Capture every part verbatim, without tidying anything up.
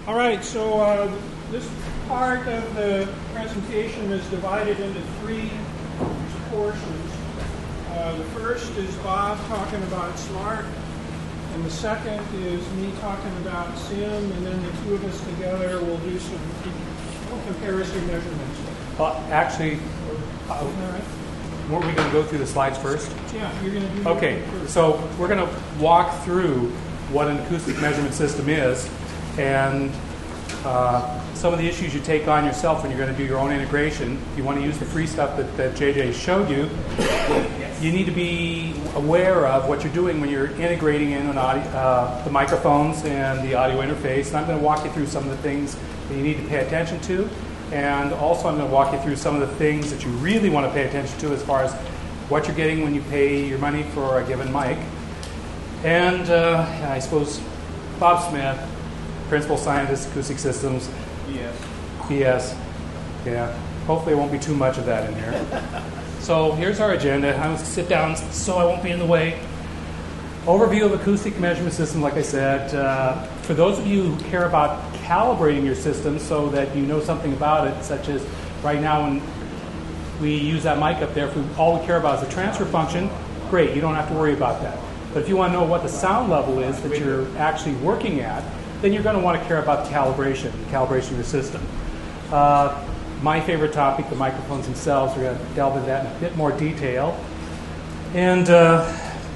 All right, so uh, this part of the presentation is divided into three portions. Uh, the first is Bob talking about SMART, and the second is me talking about SIM, and then the two of us together will do some comparison measurements. Well, actually, uh, All right. weren't we going to go through the slides first? Yeah, you're going to do Okay, that first. so we're going to walk through what an acoustic measurement system is, and uh, some of the issues you take on yourself when you're going to do your own integration. If you want to use the free stuff that, that J J showed you, you need to be aware of what you're doing when you're integrating in an audio, uh, the microphones and the audio interface. And I'm going to walk you through some of the things that you need to pay attention to. And also I'm going to walk you through some of the things that you really want to pay attention to as far as what you're getting when you pay your money for a given mic. And uh, I suppose Bob Smith, Principal Scientist, Acoustic Systems. B S. B S. Yeah. Hopefully there won't be too much of that in here. So here's our agenda. I'm going to sit down so I won't be in the way. Overview of acoustic measurement system, like I said. Uh, for those of you who care about calibrating your system so that you know something about it, such as right now when we use that mic up there, if we, all we care about is the transfer function, great, you don't have to worry about that. But if you want to know what the sound level is that you're actually working at, then you're going to want to care about the calibration, the calibration of your system. Uh, my favorite topic, the microphones themselves, we're going to delve into that in a bit more detail. And uh,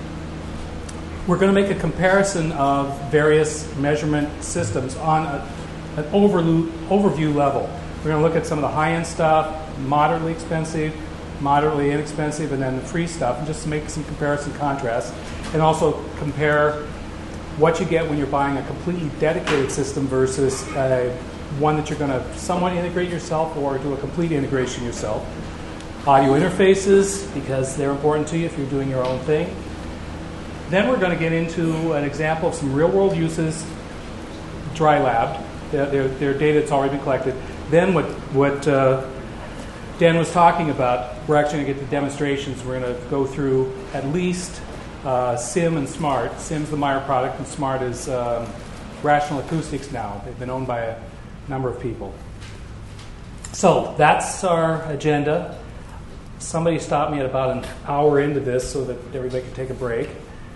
we're going to make a comparison of various measurement systems on a, an overview, overview level. We're going to look at some of the high-end stuff, moderately expensive, moderately inexpensive, and then the free stuff, and just to make some comparison contrasts, and also compare what you get when you're buying a completely dedicated system versus uh, one that you're going to somewhat integrate yourself or do a complete integration yourself. Audio interfaces, because they're important to you if you're doing your own thing. Then we're going to get into an example of some real-world uses, dry labbed, their, their, their data that's already been collected. Then what, what uh, Dan was talking about, we're actually going to get to demonstrations. We're going to go through at least uh, SIM and SMART. SIM's the Meyer product, and SMART is um, Rational Acoustics now. They've been owned by a number of people. So that's our agenda. Somebody stopped me at about an hour into this so that everybody could take a break.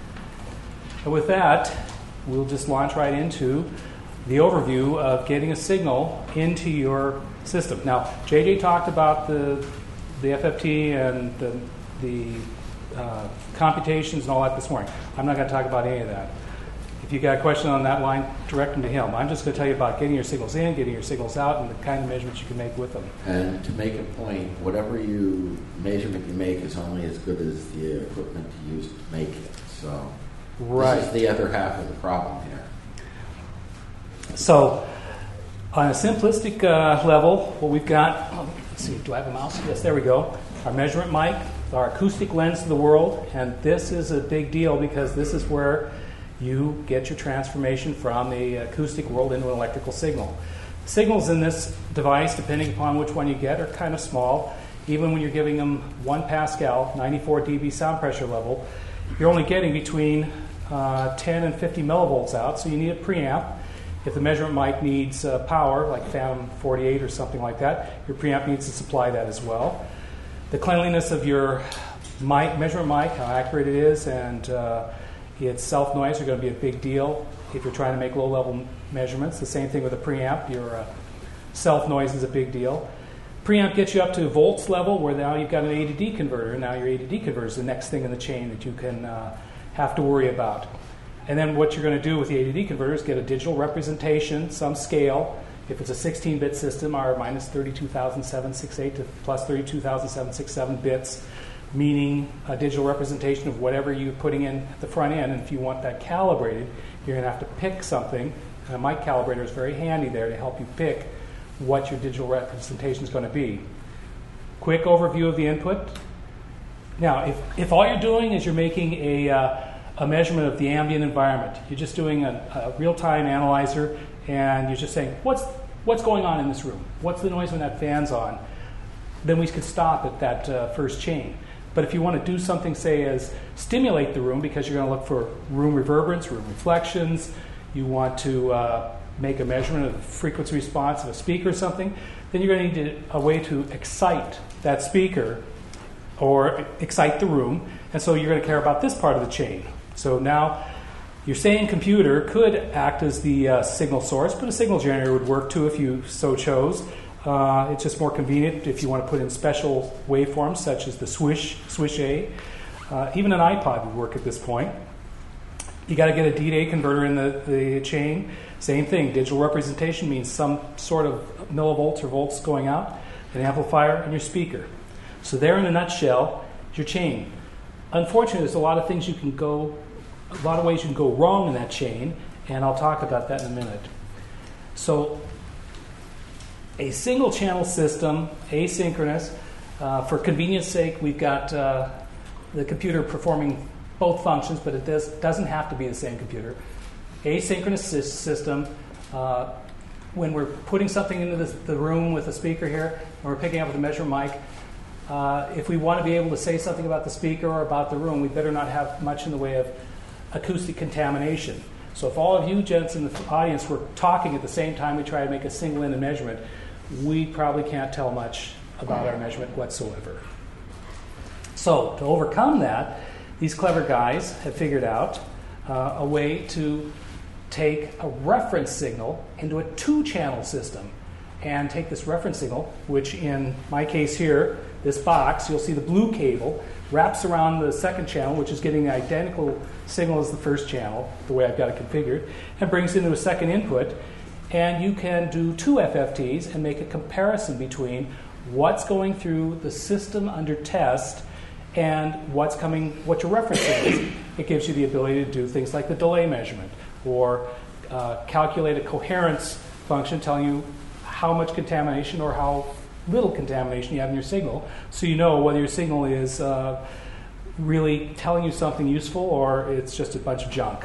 And with that, we'll just launch right into the overview of getting a signal into your system. Now, J J talked about the the F F T and the, the uh, computations and all that this morning. I'm not going to talk about any of that. If you've got a question on that line, direct them to him. I'm just going to tell you about getting your signals in, getting your signals out, and the kind of measurements you can make with them. And to make a point, whatever you measurement you make is only as good as the equipment you use to make it. So right. This is the other half of the problem here. So on a simplistic uh, level, what we've got, oh, let's see, do I have a mouse? Yes, there we go. Our measurement mic, our acoustic lens to the world, and this is a big deal because this is where you get your transformation from the acoustic world into an electrical signal. Signals in this device, depending upon which one you get, are kind of small. Even when you're giving them one Pascal, ninety-four decibel sound pressure level, you're only getting between uh, ten and fifty millivolts out, so you need a preamp. If the measurement mic needs uh, power, like F A M forty-eight or something like that, your preamp needs to supply that as well. The cleanliness of your mic, measurement mic, how accurate it is, and uh, its self-noise are going to be a big deal if you're trying to make low-level measurements. The same thing with a preamp. Your uh, self-noise is a big deal. Preamp gets you up to volts level where now you've got an A to D converter. Now your A to D converter is the next thing in the chain that you can uh, have to worry about. And then what you're going to do with the A to D converter is get a digital representation, some scale. If it's a sixteen-bit system, our minus thirty-two thousand seven hundred sixty-eight to plus thirty-two thousand seven hundred sixty-seven bits, meaning a digital representation of whatever you're putting in at the front end. And if you want that calibrated, you're going to have to pick something. And a mic calibrator is very handy there to help you pick what your digital representation is going to be. Quick overview of the input. Now, if, if all you're doing is you're making a, uh, a measurement of the ambient environment, you're just doing a, a real-time analyzer, and you're just saying, what's, what's going on in this room? What's the noise when that fan's on? Then we could stop at that uh, first chain. But if you want to do something, say, as stimulate the room, because you're going to look for room reverberance, room reflections, you want to uh, make a measurement of the frequency response of a speaker or something, then you're going to need to, a way to excite that speaker or excite the room. And so you're going to care about this part of the chain. So now your same computer could act as the uh, signal source, but a signal generator would work too if you so chose. Uh, it's just more convenient if you want to put in special waveforms such as the swish, swish A. Uh, even an iPod would work at this point. You got to get a D to A converter in the, the chain. Same thing, digital representation means some sort of millivolts or volts going out, an amplifier, and your speaker. So there in a nutshell is your chain. Unfortunately, there's a lot of things you can go, a lot of ways you can go wrong in that chain, and I'll talk about that in a minute. So a single channel system, asynchronous, uh, for convenience sake, we've got uh, the computer performing both functions, but it does, doesn't have to be the same computer. Asynchronous sy- system, uh, when we're putting something into the, the room with a speaker here, and we're picking up with a measurement mic, uh, if we want to be able to say something about the speaker or about the room, we better not have much in the way of acoustic contamination. So if all of you gents in the audience were talking at the same time we try to make a single-ended measurement, we probably can't tell much about our measurement whatsoever. So to overcome that, these clever guys have figured out uh, a way to take a reference signal into a two-channel system and take this reference signal, which in my case here, this box, you'll see the blue cable wraps around the second channel, which is getting the identical signal as the first channel, the way I've got it configured, and brings it into a second input. And you can do two F F Ts and make a comparison between what's going through the system under test and what's coming, what your reference is. It gives you the ability to do things like the delay measurement or uh, calculate a coherence function telling you how much contamination or how little contamination you have in your signal, so you know whether your signal is uh, really telling you something useful or it's just a bunch of junk.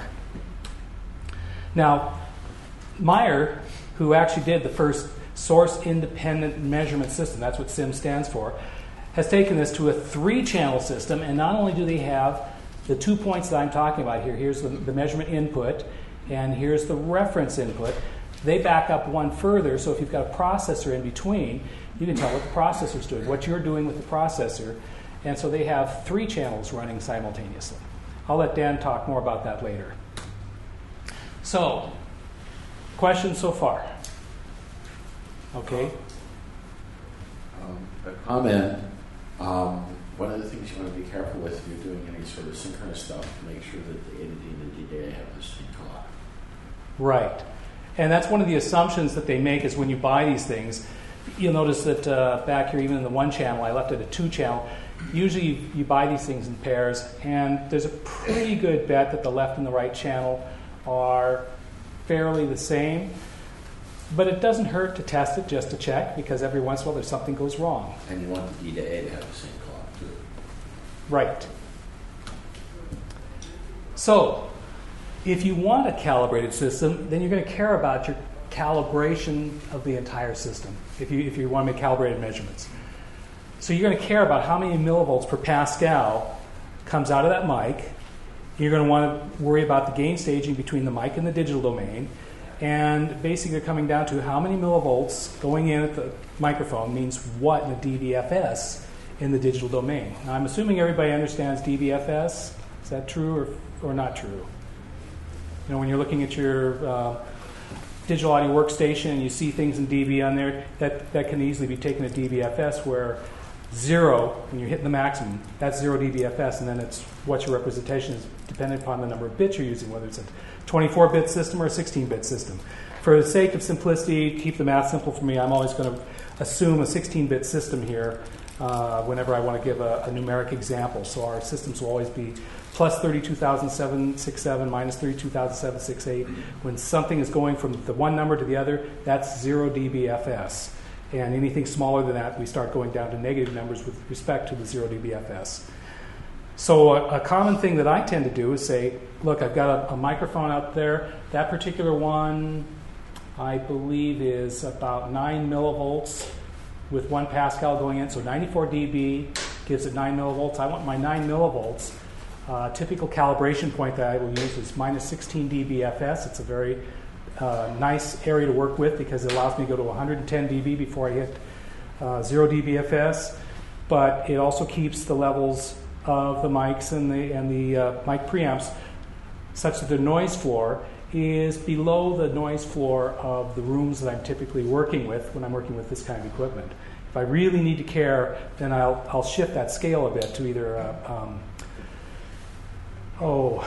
Now, Meyer, who actually did the first source-independent measurement system, that's what SIM stands for, has taken this to a three-channel system, and not only do they have the two points that I'm talking about here, here's the, the measurement input, and here's the reference input, they back up one further, so if you've got a processor in between, you can tell what the processor's doing, what you're doing with the processor, and so they have three channels running simultaneously. I'll let Dan talk more about that later. So, questions so far? Okay. Um, a comment. Um, one of the things you want to be careful with if you're doing any sort of synchronous stuff, make sure that the A to D and the D to A have the same clock. Right. And that's one of the assumptions that they make is when you buy these things. You'll notice that uh, back here, even in the one channel, I left it a two channel. Usually you, you buy these things in pairs, and there's a pretty good bet that the left and the right channel are fairly the same. But it doesn't hurt to test it just to check, because every once in a while there's something goes wrong. And you want the D to A to have the same clock, too. Right. So, if you want a calibrated system, then you're going to care about your calibration of the entire system, if you if you want to make calibrated measurements. So you're going to care about how many millivolts per Pascal comes out of that mic. You're going to want to worry about the gain staging between the mic and the digital domain. And basically they're coming down to how many millivolts going in at the microphone means what in the D B F S in the digital domain. Now, I'm assuming everybody understands D B F S. Is that true or, or not true? You know, when you're looking at your uh, digital audio workstation and you see things in D B on there, that, that can easily be taken to D B F S, where zero, when you're hitting the maximum, that's zero D B F S, and then it's what your representation is depending upon the number of bits you're using, whether it's a twenty-four bit system or a sixteen bit system. For the sake of simplicity, keep the math simple for me, I'm always going to assume a sixteen bit system here uh, whenever I want to give a, a numeric example. So our systems will always be plus thirty-two thousand seven hundred sixty-seven, minus thirty-two thousand seven hundred sixty-eight. When something is going from the one number to the other, that's zero D B F S. And anything smaller than that, we start going down to negative numbers with respect to the zero D B F S. So a, a common thing that I tend to do is say, look, I've got a, a microphone out there. That particular one, I believe, is about nine millivolts with one Pascal going in. So ninety-four D B gives it nine millivolts. I want my nine millivolts. Uh, typical calibration point that I will use is minus sixteen D B F S. It's a very a nice area to work with because it allows me to go to one hundred ten dB before I hit uh, zero dBFS, but it also keeps the levels of the mics and the, and the uh, mic preamps such that the noise floor is below the noise floor of the rooms that I'm typically working with when I'm working with this kind of equipment. If I really need to care, then I'll, I'll shift that scale a bit to either uh, um, oh,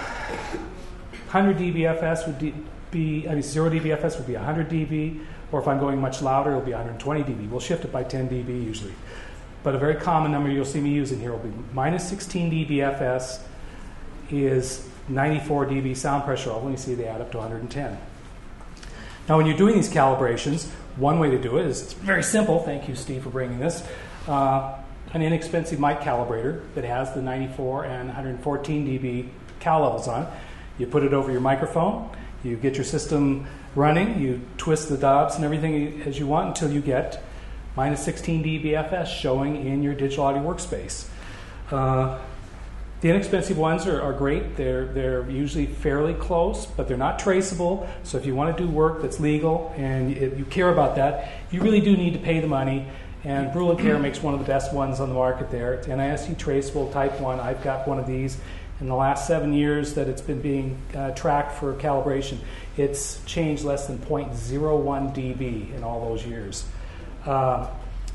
one hundred dBFS would be, I mean, zero dBFS would be one hundred dB, or if I'm going much louder, it'll be one hundred twenty dB. We'll shift it by ten dB usually. But a very common number you'll see me using here will be minus sixteen dBFS is ninety-four dB sound pressure level, and you see they add up to one hundred ten. Now, when you're doing these calibrations, one way to do it is it's very simple. Thank you, Steve, for bringing this. Uh, an inexpensive mic calibrator that has the ninety-four and one hundred fourteen dB cal levels on it. You put it over your microphone, you get your system running, you twist the knobs and everything as you want until you get minus sixteen dBFS showing in your digital audio workspace. Uh, The inexpensive ones are, are great. They're, they're usually fairly close, but they're not traceable. So if you want to do work that's legal and if you care about that, you really do need to pay the money. And Brüel and Kjær makes one of the best ones on the market there. It's N I S T traceable type one. I've got one of these. In the last seven years that it's been being uh, tracked for calibration, it's changed less than zero point zero one dB in all those years. Uh,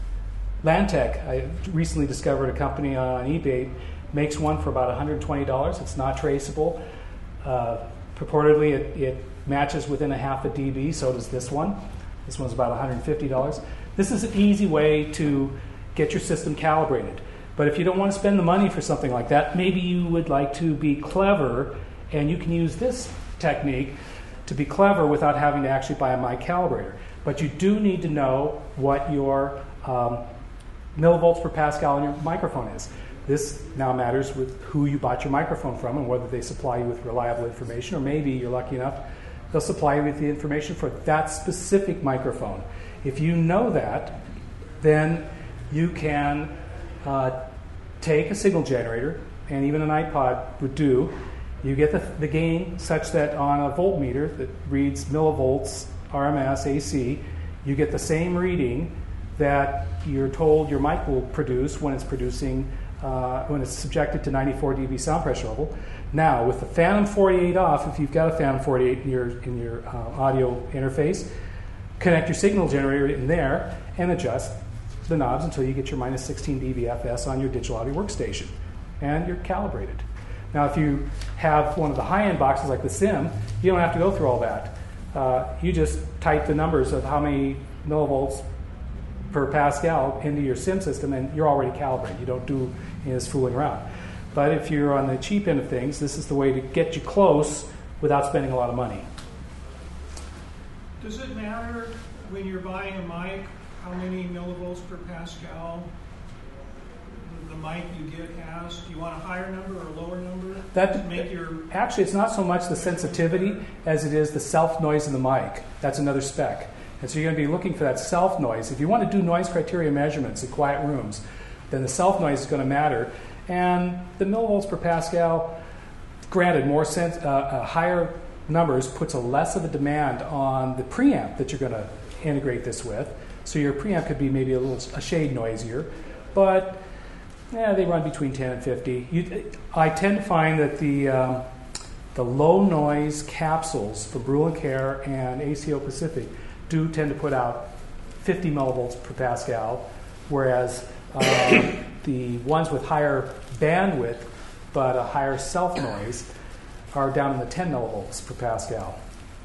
Lantec, I recently discovered a company on eBay, makes one for about one hundred twenty dollars. It's not traceable. Uh, purportedly, it, it matches within a half a dB, so does this one. This one's about one hundred fifty dollars. This is an easy way to get your system calibrated. But if you don't want to spend the money for something like that, maybe you would like to be clever, and you can use this technique to be clever without having to actually buy a mic calibrator. But you do need to know what your um, millivolts per Pascal on your microphone is. This now matters with who you bought your microphone from and whether they supply you with reliable information, or maybe you're lucky enough they'll supply you with the information for that specific microphone. If you know that, then you can uh, take a signal generator, and even an iPod would do. You get the, the gain such that on a voltmeter that reads millivolts, R M S, A C, you get the same reading that you're told your mic will produce when it's producing Uh, when it's subjected to ninety-four dB sound pressure level. Now, with the Phantom forty-eight off, if you've got a Phantom forty-eight in your in your uh, audio interface, connect your signal generator in there and adjust the knobs until you get your minus sixteen dBFS on your digital audio workstation, and you're calibrated. Now, if you have one of the high-end boxes like the Sim, you don't have to go through all that. Uh, you just type the numbers of how many millivolts per Pascal into your Sim system, and you're already calibrated. You don't do any of this fooling around. But if you're on the cheap end of things, this is the way to get you close without spending a lot of money. Does it matter when you're buying a mic how many millivolts per Pascal the mic you get has? Do you want a higher number or a lower number? That to make your actually, it's not so much the sensitivity as it is the self noise in the mic. That's another spec. And so you're going to be looking for that self noise. If you want to do noise criteria measurements in quiet rooms, then the self noise is going to matter. And the millivolts per Pascal, granted, more sense, uh, uh, higher numbers puts a less of a demand on the preamp that you're going to integrate this with. So your preamp could be maybe a little a shade noisier, but yeah, they run between ten and fifty. You, I tend to find that the um, the low noise capsules for Brüel and Kjær and A C O Pacific do tend to put out fifty millivolts per Pascal, whereas uh, the ones with higher bandwidth but a higher self noise are down in the ten millivolts per Pascal.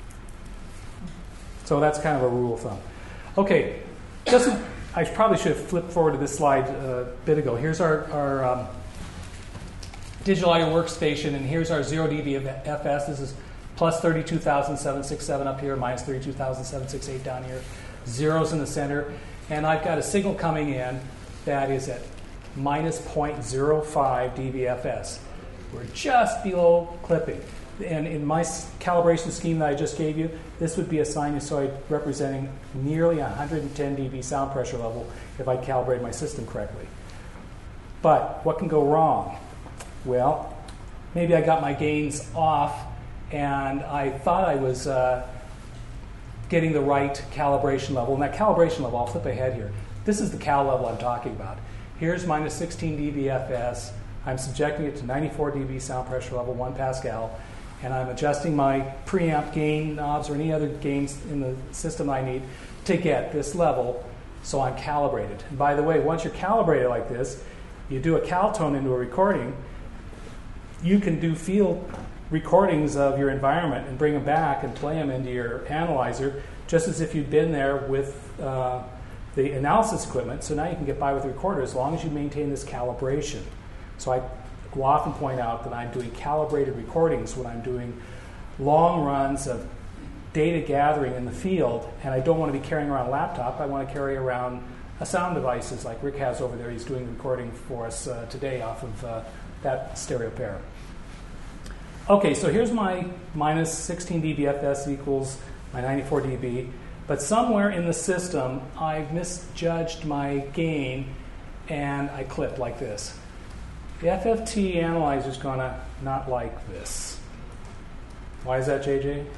So that's kind of a rule of thumb. Okay, just, I probably should have flipped forward to this slide a bit ago. Here's our, our um, digital audio workstation, and here's our zero dBFS. This is plus thirty-two thousand seven hundred sixty-seven up here, minus thirty-two thousand seven hundred sixty-eight down here. Zeros in the center. And I've got a signal coming in that is at minus zero point zero five dBFS. We're just below clipping. And in my calibration scheme that I just gave you, this would be a sinusoid representing nearly one hundred ten dB sound pressure level if I calibrate my system correctly. But what can go wrong? Well, maybe I got my gains off and I thought I was uh, getting the right calibration level. And that calibration level, I'll flip ahead here. This is the cal level I'm talking about. Here's minus sixteen D B F S. I'm subjecting it to ninety-four D B sound pressure level, one Pascal, and I'm adjusting my preamp gain knobs or any other gains in the system I need to get this level so I'm calibrated. And by the way, once you're calibrated like this, you do a cal tone into a recording, you can do field recordings of your environment and bring them back and play them into your analyzer just as if you'd been there with uh, the analysis equipment. So now you can get by with the recorder as long as you maintain this calibration. So I will often point out that I'm doing calibrated recordings when I'm doing long runs of data gathering in the field, and I don't want to be carrying around a laptop. I want to carry around a sound devices like Rick has over there. He's doing the recording for us uh, today off of uh, that stereo pair. Okay, so here's my minus sixteen D B F S equals my ninety-four D B, but somewhere in the system I've misjudged my gain and I clip like this. The F F T analyzer is going to not like this. Why is that, J J?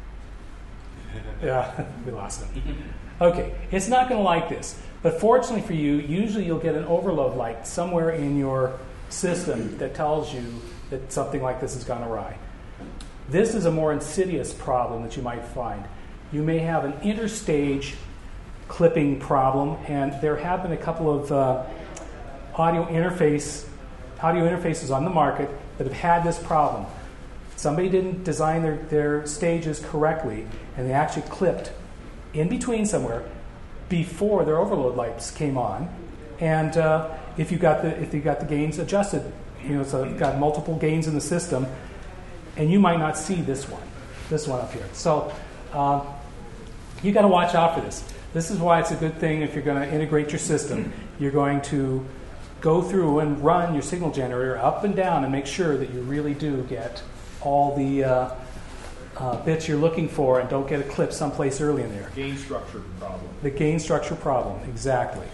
Yeah, we lost him. Okay, it's not going to like this. But fortunately for you, usually you'll get an overload light somewhere in your system that tells you that something like this has gone awry. This is a more insidious problem that you might find. You may have an interstage clipping problem, and there have been a couple of uh, audio interface audio interfaces on the market that have had this problem. Somebody didn't design their, their stages correctly, and they actually clipped in between somewhere before their overload lights came on. And uh, if you got the if you got the gains adjusted, you know, so you've got multiple gains in the system, and you might not see this one, this one up here. So uh, you got to watch out for this. This is why it's a good thing if you're going to integrate your system. You're going to go through and run your signal generator up and down and make sure that you really do get all the uh, uh, bits you're looking for and don't get a clip someplace early in there. Gain structure problem. The gain structure problem, exactly.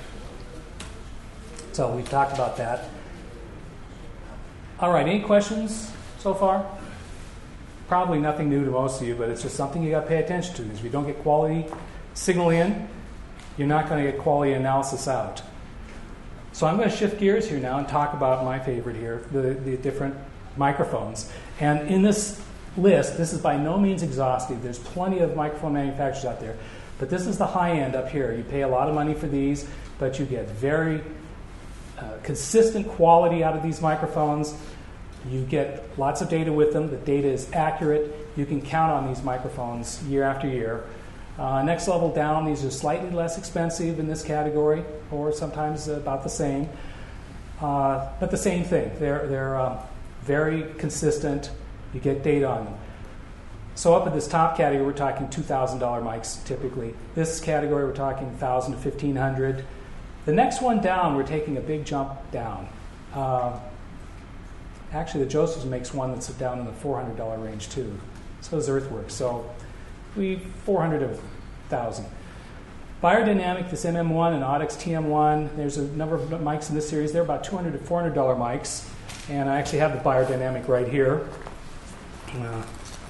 So we've talked about that. All right, any questions so far? Probably nothing new to most of you, but it's just something you got to pay attention to. Because if you don't get quality signal in, you're not going to get quality analysis out. So I'm going to shift gears here now and talk about my favorite here, the, the different microphones. And in this list, this is by no means exhaustive. There's plenty of microphone manufacturers out there. But this is the high end up here. You pay a lot of money for these, but you get very uh, consistent quality out of these microphones. You get lots of data with them. The data is accurate. You can count on these microphones year after year. Uh, next level down, these are slightly less expensive in this category, or sometimes about the same. Uh, but the same thing. They're, they're um, very consistent. You get data on them. So up at this top category, we're talking two thousand dollars mics typically. This category, we're talking one thousand dollars to fifteen hundred dollars. The next one down, we're taking a big jump down. Uh, actually, the Josephs makes one that's down in the four hundred dollars range too. So does Earthworks. So we four hundred of one thousand. Beyerdynamic, this M M one and Audix T M one, there's a number of mics in this series. They're about two hundred to four hundred dollars mics. And I actually have the Beyerdynamic right here. Uh,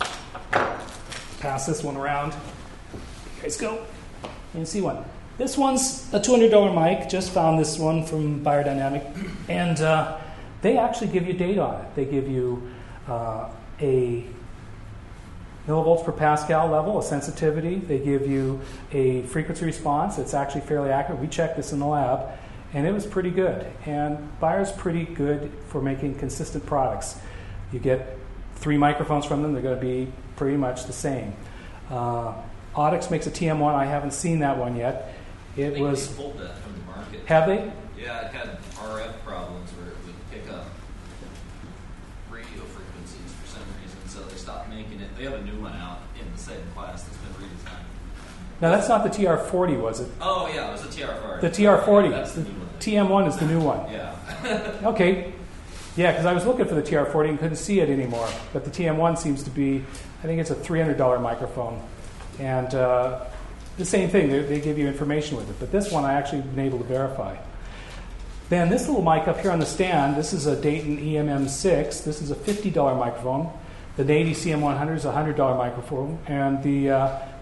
pass this one around. You guys go. You can see one. This one's a two hundred dollars mic. Just found this one from Beyerdynamic. And uh, they actually give you data on it. They give you uh, a millivolts per Pascal level, a sensitivity. They give you a frequency response that's actually fairly accurate. We checked this in the lab, and it was pretty good. And Beyer's pretty good for making consistent products. You get three microphones from them, they're going to be pretty much the same. Uh, Audix makes a T M one. I haven't seen that one yet. It I think was. They pulled that from the market. Have they? Yeah, it had R F problems where it would pick up radio frequencies for some reason, so they stopped making it. They have a new one out in the same class that's been redesigned. Now that's not the T R forty, was it? Oh yeah, it was a T R forty. The T R forty. Yeah, that's the new one. T M one is the new one. Yeah. Okay. Yeah, because I was looking for the T R forty and couldn't see it anymore. But the T M one seems to be, I think it's a three hundred dollars microphone. And uh, the same thing, they, they give you information with it. But this one I actually been able to verify. Then this little mic up here on the stand, this is a Dayton E M M six. This is a fifty dollars microphone. The Nady C M one hundred is a one hundred dollars microphone. And the uh,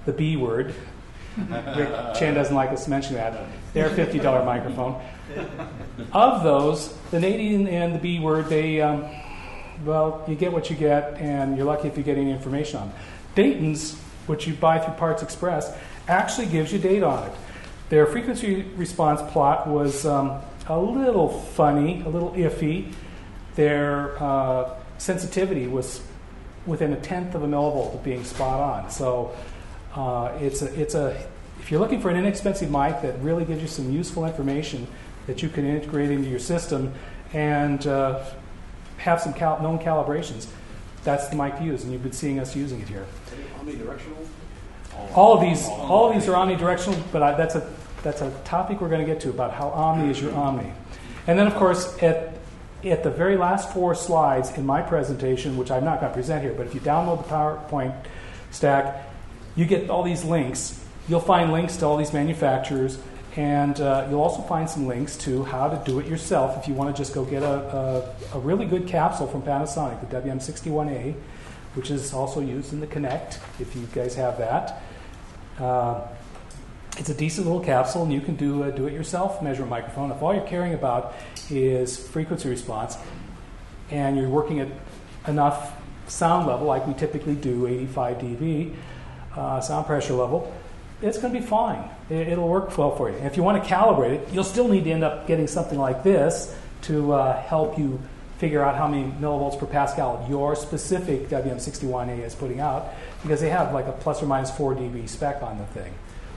the B word. Rick Chan doesn't like us to mention that. They're a fifty dollars microphone. Of those, the Nadian and the B word, they, um, well, you get what you get, and you're lucky if you get any information on them. Dayton's, which you buy through Parts Express, actually gives you data on it. Their frequency response plot was um, a little funny, a little iffy. Their uh, sensitivity was within a tenth of a millivolt of being spot on. So uh, it's a, it's a, if you're looking for an inexpensive mic that really gives you some useful information that you can integrate into your system and uh, have some cal- known calibrations, that's the mic to use, and you've been seeing us using it here. Omnidirectional? All of these, all of these are omnidirectional, but I, that's a that's a topic we're going to get to about how omni is your omni. And then, of course, at at the very last four slides in my presentation, which I'm not going to present here, but if you download the PowerPoint stack, you get all these links. You'll find links to all these manufacturers, and uh, you'll also find some links to how to do it yourself if you want to just go get a, a, a really good capsule from Panasonic, the W M sixty-one A, which is also used in the Connect, if you guys have that. Uh, it's a decent little capsule, and you can do a do-it-yourself measurement microphone. If all you're caring about is frequency response, and you're working at enough sound level, like we typically do, eighty-five decibels, uh, sound pressure level, it's going to be fine. It, it'll work well for you. And if you want to calibrate it, you'll still need to end up getting something like this to uh, help you figure out how many millivolts per Pascal your specific W M sixty-one A is putting out, because they have like a plus or minus four decibel spec on the thing.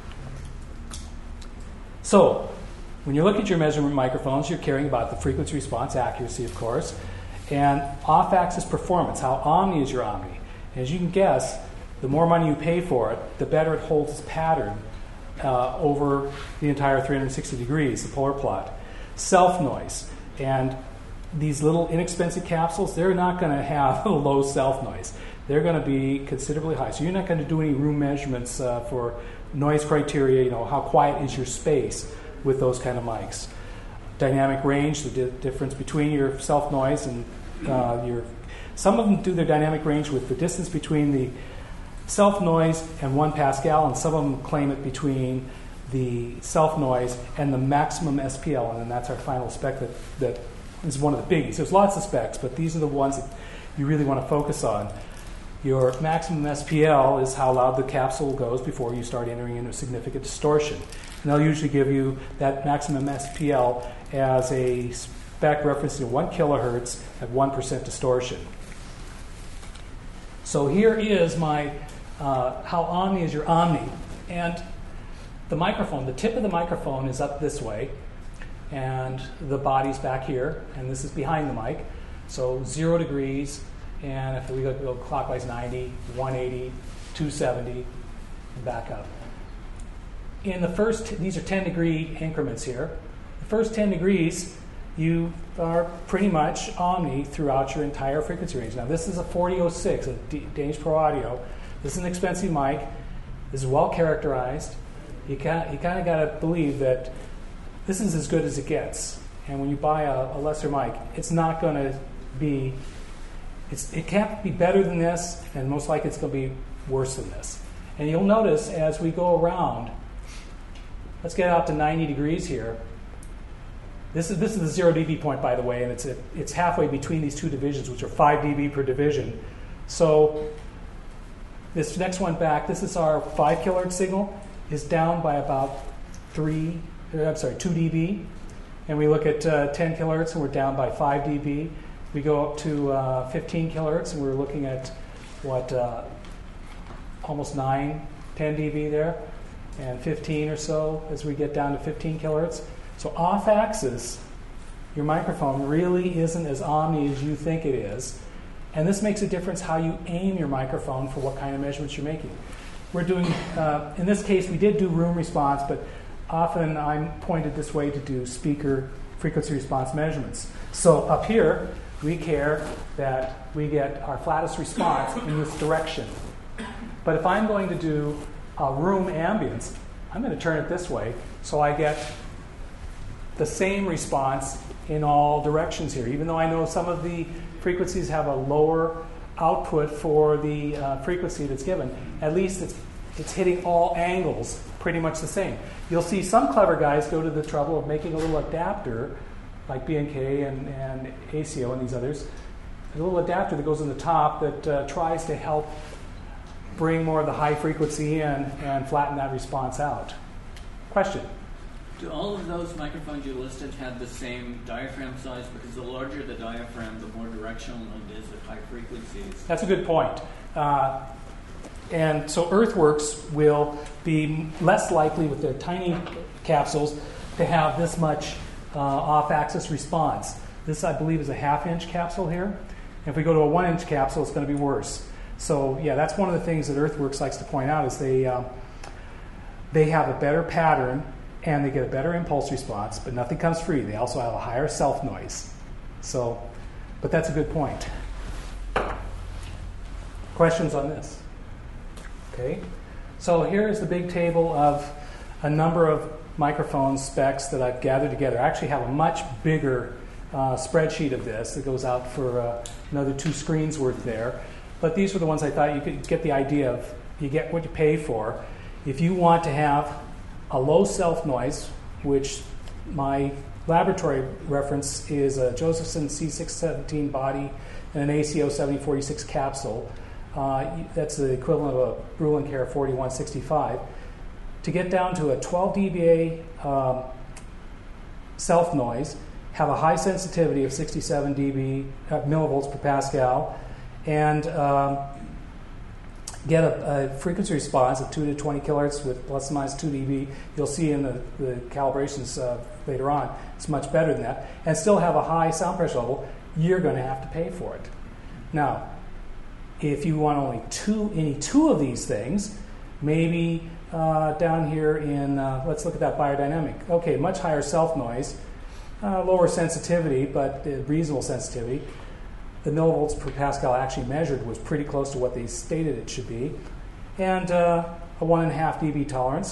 So, when you look at your measurement microphones, you're caring about the frequency response accuracy, of course, and off-axis performance, how omni is your omni. And as you can guess, the more money you pay for it, the better it holds its pattern uh, over the entire three hundred sixty degrees, the polar plot. Self-noise. And these little inexpensive capsules, they're not going to have a low self-noise. They're going to be considerably high. So you're not going to do any room measurements uh, for noise criteria, you know, how quiet is your space with those kind of mics. Dynamic range, the di- difference between your self-noise and uh, your... Some of them do their dynamic range with the distance between the self-noise and one Pascal, and some of them claim it between the self-noise and the maximum S P L, and then that's our final spec that, that is one of the biggies. There's lots of specs, but these are the ones that you really want to focus on. Your maximum S P L is how loud the capsule goes before you start entering into significant distortion. And they'll usually give you that maximum S P L as a spec referencing one kilohertz at one percent distortion. So here is my uh, how omni is your omni. And the microphone, the tip of the microphone is up this way, and the body's back here, and this is behind the mic. So zero degrees, and if we go, go clockwise, ninety, one eighty, two seventy, and back up. In the first, these are ten degree increments here. The first ten degrees, you are pretty much omni throughout your entire frequency range. Now this is a forty oh six, a D- Danish Pro Audio. This is an expensive mic. This is well characterized. You kind you kind of got to believe that this is as good as it gets. And when you buy a, a lesser mic, it's not going to be, it's, it can't be better than this, and most likely it's going to be worse than this. And you'll notice as we go around, let's get out to ninety degrees here. This is this is the zero dB point, by the way, and it's a, it's halfway between these two divisions, which are five dB per division. So this next one back, this is our five kilohertz signal, is down by about three, I'm sorry, two dB. And we look at uh, ten kilohertz, and we're down by five dB. We go up to uh, fifteen kilohertz, and we're looking at what, uh, almost nine, ten dB there, and fifteen or so as we get down to fifteen kilohertz. So off-axis, your microphone really isn't as omni as you think it is. And this makes a difference how you aim your microphone for what kind of measurements you're making. We're doing, uh, in this case, we did do room response, but often I'm pointed this way to do speaker frequency response measurements. So up here, we care that we get our flattest response in this direction. But if I'm going to do a room ambience, I'm going to turn it this way so I get the same response in all directions here. Even though I know some of the frequencies have a lower output for the uh, frequency that's given, at least it's it's hitting all angles pretty much the same. You'll see some clever guys go to the trouble of making a little adapter, like B N K and, and A C O and these others, a little adapter that goes in the top that uh, tries to help bring more of the high frequency in and flatten that response out. Question? Do all of those microphones you listed have the same diaphragm size? Because the larger the diaphragm, the more directional it is at high frequencies. That's a good point. Uh, and so Earthworks will be less likely with their tiny capsules to have this much uh, off-axis response. This, I believe, is a half-inch capsule here. And if we go to a one-inch capsule, it's going to be worse. So, yeah, that's one of the things that Earthworks likes to point out is they um, they have a better pattern and they get a better impulse response, but nothing comes free. They also have a higher self-noise. So, but that's a good point. Questions on this? Okay. So here is the big table of a number of microphone specs that I've gathered together. I actually have a much bigger uh, spreadsheet of this that goes out for uh, another two screens worth there. But these were the ones I thought you could get the idea of. You get what you pay for. If you want to have a low self-noise, which my laboratory reference is a Josephson C six seventeen body and an A C O seventy forty-six capsule. Uh, that's the equivalent of a Brulin Care forty-one sixty-five. To get down to a twelve D B A um, self-noise, have a high sensitivity of sixty-seven dB, uh, millivolts per Pascal, and um, get a, a frequency response of two to twenty kilohertz with plus or minus two dB. You'll see in the, the calibrations uh, later on, it's much better than that. And still have a high sound pressure level, you're going to have to pay for it. Now, if you want only two, any two of these things, maybe uh, down here in, uh, let's look at that biodynamic. Okay, much higher self-noise, uh, lower sensitivity, but uh, reasonable sensitivity. The millivolts per Pascal actually measured was pretty close to what they stated it should be. And uh, a one and a half dB tolerance.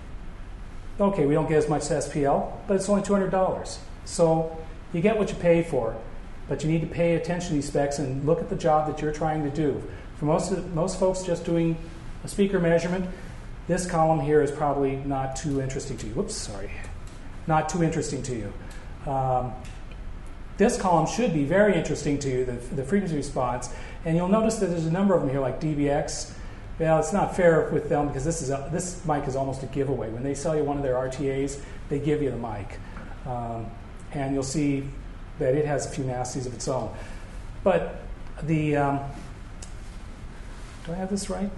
Okay, we don't get as much S P L, but it's only two hundred dollars. So you get what you pay for, but you need to pay attention to these specs and look at the job that you're trying to do. For most of, most folks just doing a speaker measurement, this column here is probably not too interesting to you. Whoops, sorry. Not too interesting to you. Um, This column should be very interesting to you, the, the frequency response. And you'll notice that there's a number of them here, like D B X. Well, it's not fair with them because this is a, this mic is almost a giveaway. When they sell you one of their R T As, they give you the mic. Um, and you'll see that it has a few nasties of its own. But the, um, do I have this right?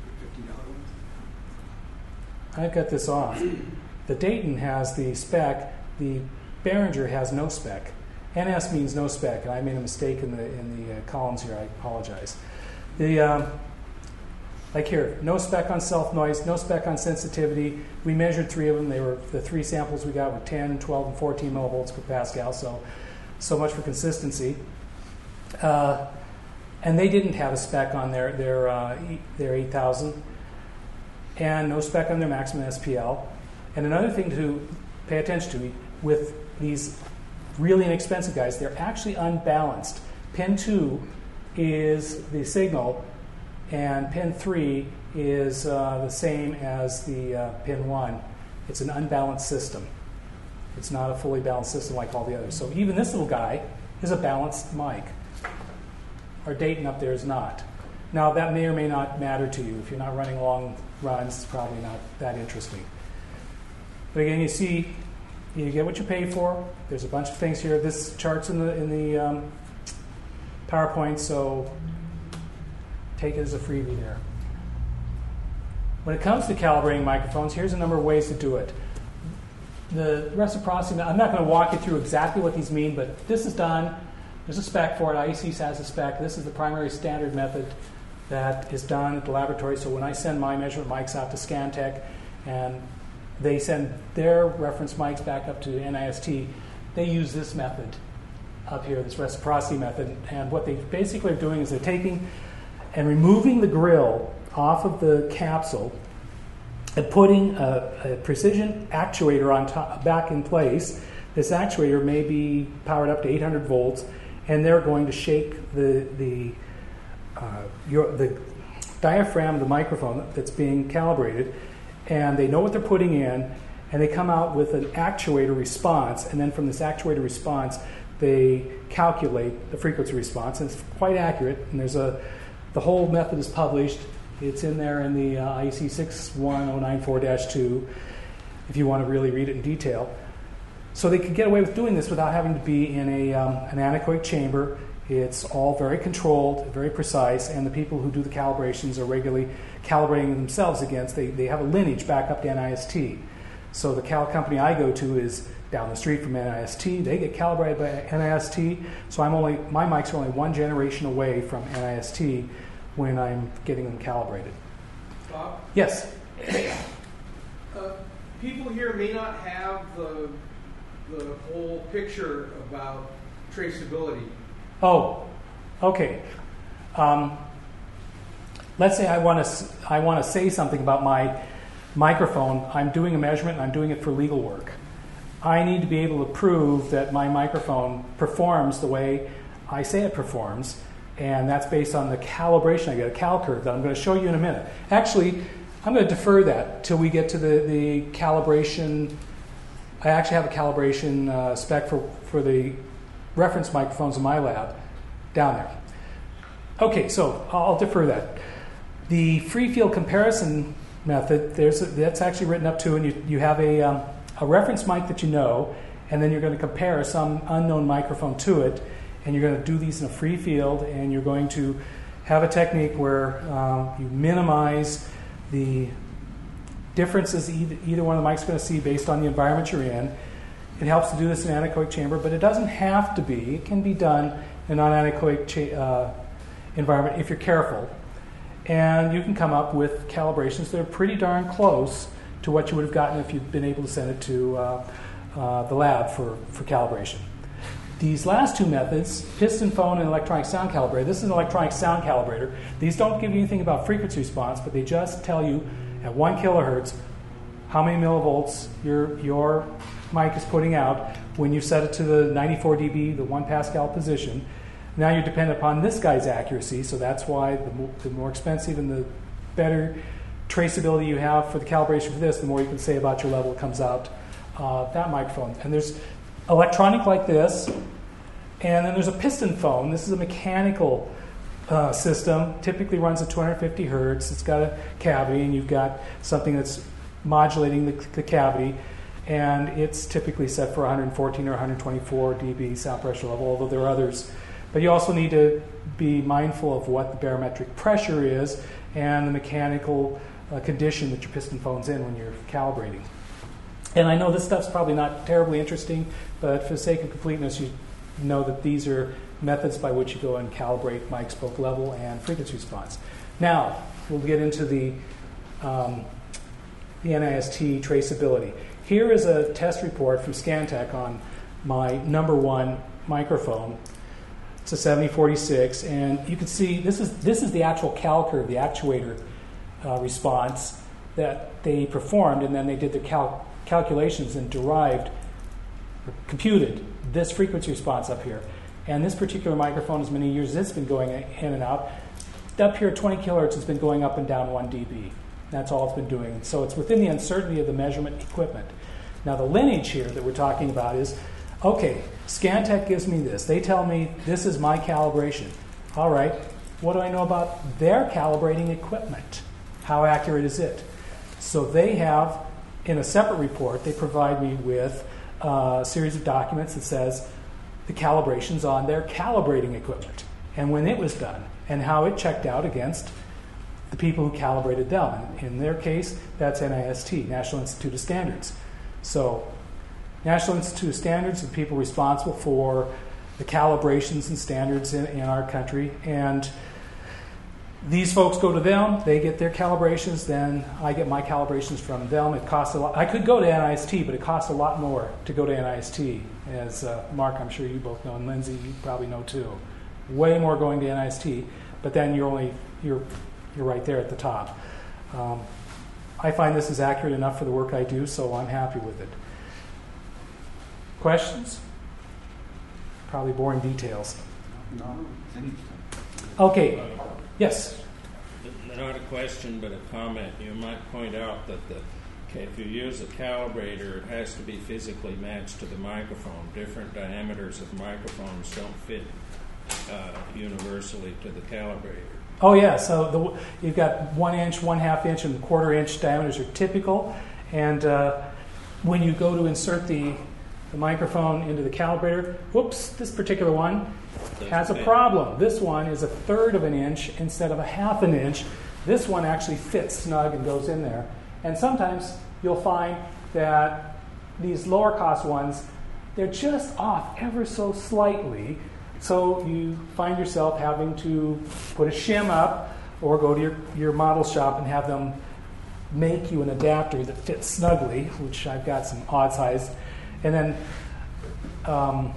I've got this off. The Dayton has the spec. The Behringer has no spec. N S means no spec, and I made a mistake in the in the uh, columns here. I apologize. The um, like here, no spec on self noise, no spec on sensitivity. We measured three of them. They were the three samples we got were ten, twelve, and fourteen millivolts per Pascal. So, so much for consistency. Uh, and they didn't have a spec on their their uh, their eight thousand, and no spec on their maximum S P L. And another thing to pay attention to with these really inexpensive guys, they're actually unbalanced. Pin two is the signal, and pin three is uh, the same as the uh, pin one. It's an unbalanced system. It's not a fully balanced system like all the others. So even this little guy is a balanced mic. Our Dayton up there is not. Now that may or may not matter to you. If you're not running long runs, it's probably not that interesting. But again, you see, you get what you pay for. There's a bunch of things here. This chart's in the in the um, PowerPoint, so take it as a freebie there. When it comes to calibrating microphones, here's a number of ways to do it. The reciprocity, I'm not going to walk you through exactly what these mean, but this is done. There's a spec for it. I E C has a spec. This is the primary standard method that is done at the laboratory. So when I send my measurement mics out to Scantech and they send their reference mics back up to N I S T, they use this method up here, this reciprocity method. And what they basically are doing is they're taking and removing the grill off of the capsule and putting a, a precision actuator on top, back in place. This actuator may be powered up to eight hundred volts, and they're going to shake the the uh, your the diaphragm of the microphone that's being calibrated, and they know what they're putting in, and they come out with an actuator response, and then from this actuator response, they calculate the frequency response, and it's quite accurate. And there's a the whole method is published. It's in there in the uh, I E C six one zero nine four dash two, if you want to really read it in detail. So they could get away with doing this without having to be in a um, an anechoic chamber. It's all very controlled, very precise, and the people who do the calibrations are regularly calibrating themselves against. They they have a lineage back up to N I S T. So the cal company I go to is down the street from N I S T. They get calibrated by N I S T. So I'm only my mics are only one generation away from N I S T when I'm getting them calibrated. Bob? Yes. Uh, people here may not have the the whole picture about traceability. Oh, okay. Um, let's say I want to I want to say something about my microphone. I'm doing a measurement and I'm doing it for legal work. I need to be able to prove that my microphone performs the way I say it performs, and that's based on the calibration. I get a cal curve that I'm going to show you in a minute. Actually, I'm going to defer that till we get to the, the calibration. I actually have a calibration uh, spec for, for the reference microphones in my lab down there. Okay, so I'll defer that. The free field comparison method, there's a, that's actually written up too, and you, you have a, um, a reference mic that you know, and then you're going to compare some unknown microphone to it, and you're going to do these in a free field, and you're going to have a technique where um, you minimize the differences either, either one of the mics is going to see based on the environment you're in. It helps to do this in an anechoic chamber, but it doesn't have to be. It can be done in a non-anechoic cha- uh, environment if you're careful. And you can come up with calibrations that are pretty darn close to what you would have gotten if you'd been able to send it to uh, uh, the lab for, for calibration. These last two methods, piston phone and electronic sound calibrator, this is an electronic sound calibrator. These don't give you anything about frequency response, but they just tell you at one kilohertz how many millivolts your, your mic is putting out when you set it to the ninety-four decibel, the one Pascal position. Now you're dependent upon this guy's accuracy, so that's why the more, the more expensive and the better traceability you have for the calibration for this, the more you can say about your level that comes out uh, that microphone. And there's electronic like this, and then there's a piston phone. This is a mechanical uh, system, typically runs at two hundred fifty hertz. It's got a cavity, and you've got something that's modulating the, the cavity, and it's typically set for one hundred fourteen or one hundred twenty-four decibel sound pressure level, although there are others. But you also need to be mindful of what the barometric pressure is and the mechanical uh, condition that your piston phone's in when you're calibrating. And I know this stuff's probably not terribly interesting, but for the sake of completeness, you know that these are methods by which you go and calibrate mics, both level and frequency response. Now, we'll get into the, um, the N I S T traceability. Here is a test report from Scantech on my number one microphone. It's a seventy forty-six, and you can see this is this is the actual cal curve, the actuator uh, response that they performed, and then they did their cal- calculations and derived, or computed this frequency response up here. And this particular microphone, as many years as it's been going in and out, up here at twenty kilohertz, has been going up and down one decibel. That's all it's been doing. So it's within the uncertainty of the measurement equipment. Now the lineage here that we're talking about is, okay, Scantech gives me this. They tell me this is my calibration. All right, what do I know about their calibrating equipment? How accurate is it? So they have, in a separate report, they provide me with a series of documents that says the calibrations on their calibrating equipment and when it was done and how it checked out against the people who calibrated them. In their case, that's N I S T, National Institute of Standards. So National Institute of Standards are the people responsible for the calibrations and standards in, in our country. And these folks go to them, they get their calibrations, then I get my calibrations from them. It costs a lot. I could go to N I S T, but it costs a lot more to go to N I S T. As uh, Mark, I'm sure you both know, and Lindsay, you probably know too. Way more going to N I S T, but then you're only you're you're right there at the top. Um, I find this is accurate enough for the work I do, so I'm happy with it. Questions? Probably boring details. No, it's interesting. Okay. Yes. Not a question, but a comment. You might point out that the, if you use a calibrator, it has to be physically matched to the microphone. Different diameters of microphones don't fit uh, universally to the calibrator. Oh yeah, so the, you've got one inch, one half inch, and quarter inch diameters are typical. And uh, when you go to insert the, the microphone into the calibrator, whoops, this particular one has a problem. This one is a third of an inch instead of a half an inch. This one actually fits snug and goes in there. And sometimes you'll find that these lower cost ones, they're just off ever so slightly. So you find yourself having to put a shim up or go to your, your model shop and have them make you an adapter that fits snugly, which I've got some odd size. And then um,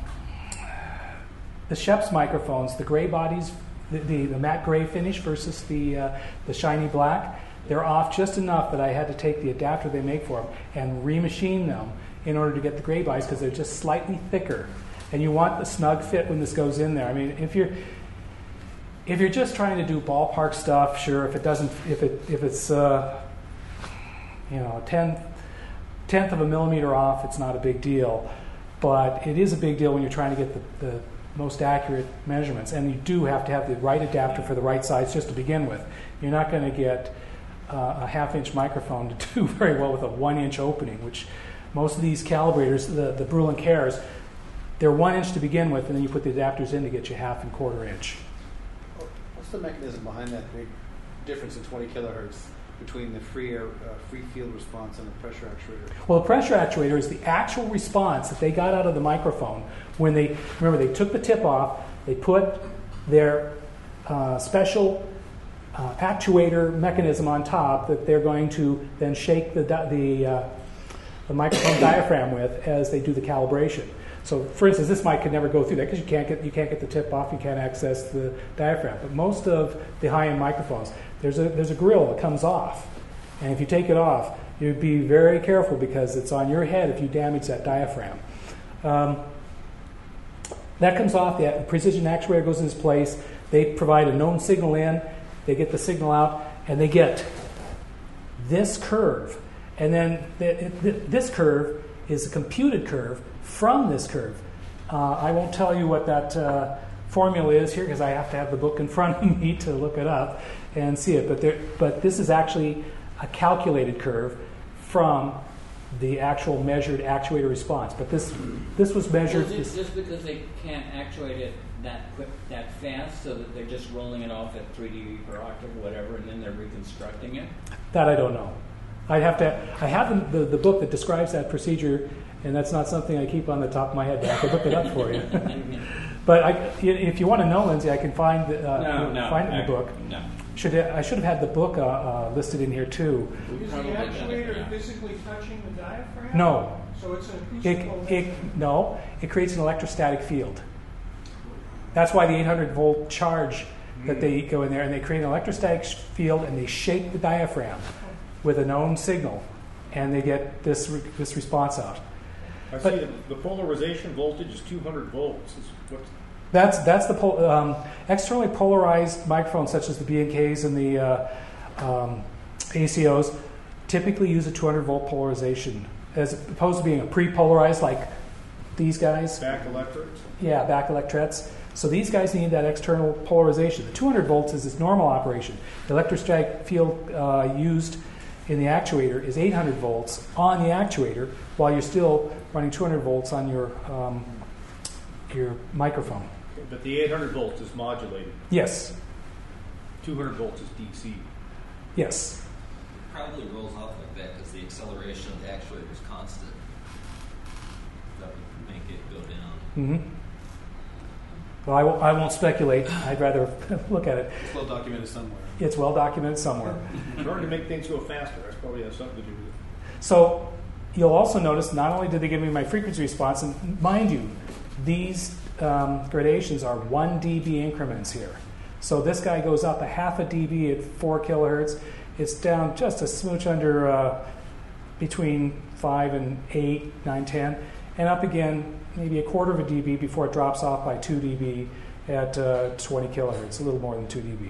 the Schoeps microphones, the gray bodies, the, the, the matte gray finish versus the, uh, the shiny black, they're off just enough that I had to take the adapter they make for them and remachine them in order to get the gray bodies because they're just slightly thicker. And you want the snug fit when this goes in there. I mean, if you're if you're just trying to do ballpark stuff, sure. If it doesn't, if it if it's uh, you know a tenth tenth of a millimeter off, it's not a big deal. But it is a big deal when you're trying to get the, the most accurate measurements. And you do have to have the right adapter for the right size just to begin with. You're not going to get uh, a half-inch microphone to do very well with a one-inch opening, which most of these calibrators, the the Brüel and Kehrs, they're one inch to begin with, and then you put the adapters in to get you half and quarter inch. What's the mechanism behind that big difference in twenty kilohertz between the free air, uh, free field response and the pressure actuator? Well, the pressure actuator is the actual response that they got out of the microphone when they, remember, they took the tip off, they put their uh, special uh, actuator mechanism on top that they're going to then shake the, the, uh, the microphone diaphragm with as they do the calibration. So, for instance, this mic could never go through that because you can't get you can't get the tip off, you can't access the diaphragm. But most of the high-end microphones, there's a there's a grill that comes off, and if you take it off, you'd be very careful because it's on your head if you damage that diaphragm. Um, that comes off. The precision actuator goes in its place. They provide a known signal in. They get the signal out, and they get this curve, and then the, it, this curve is a computed curve from this curve. Uh, I won't tell you what that uh, formula is here because I have to have the book in front of me to look it up and see it. But there, but this is actually a calculated curve from the actual measured actuator response. But this this was measured. Well, is it just because they can't actuate it that quick, that fast, so that they're just rolling it off at three dB per octave or whatever, and then they're reconstructing it? That I don't know. I'd have to. I have the, the, the book that describes that procedure. And that's not something I keep on the top of my head, but I can look it up for you. But I, if you want to know, Lindsay, I can find the, uh, no, no, find it in I, the book. No. Should I should have had the book uh, uh, listed in here too. Is the actuator physically touching the diaphragm? No. So it's an It, acoustical. it, no, it creates an electrostatic field. That's why the eight hundred volt charge that they go in there, and they create an electrostatic field, and they shake the diaphragm with a known signal, and they get this re- this response out. I But- see the, the polarization voltage is two hundred volts. Is what, That's that's the pol- um, externally polarized microphones, such as the B and Ks and the uh, um, A C Os, typically use a two hundred volt polarization, as opposed to being a pre-polarized like these guys. back electrics? Yeah, back electrets. So these guys need that external polarization. The two hundred volts is its normal operation. The electrostatic field uh, used in the actuator is eight hundred volts on the actuator, while you're still running two hundred volts on your um, your microphone. But the eight hundred volts is modulated. Yes, two hundred volts is D C. yes. It probably rolls off like that because the acceleration of the actuator is constant. That would make it go down. Mm-hmm. Well, I, w- I won't speculate. I'd rather look at it. It's well documented somewhere. It's well documented somewhere. In order to make things go faster, that's probably has something to do with it. So you'll also notice not only did they give me my frequency response, and mind you, these um, gradations are one dB increments here. So this guy goes up a half a dB at four kilohertz. It's down just a smooch under uh, between five and eight, nine, ten, and up again maybe a quarter of a dB before it drops off by two dB at uh, twenty kilohertz, a little more than two dB.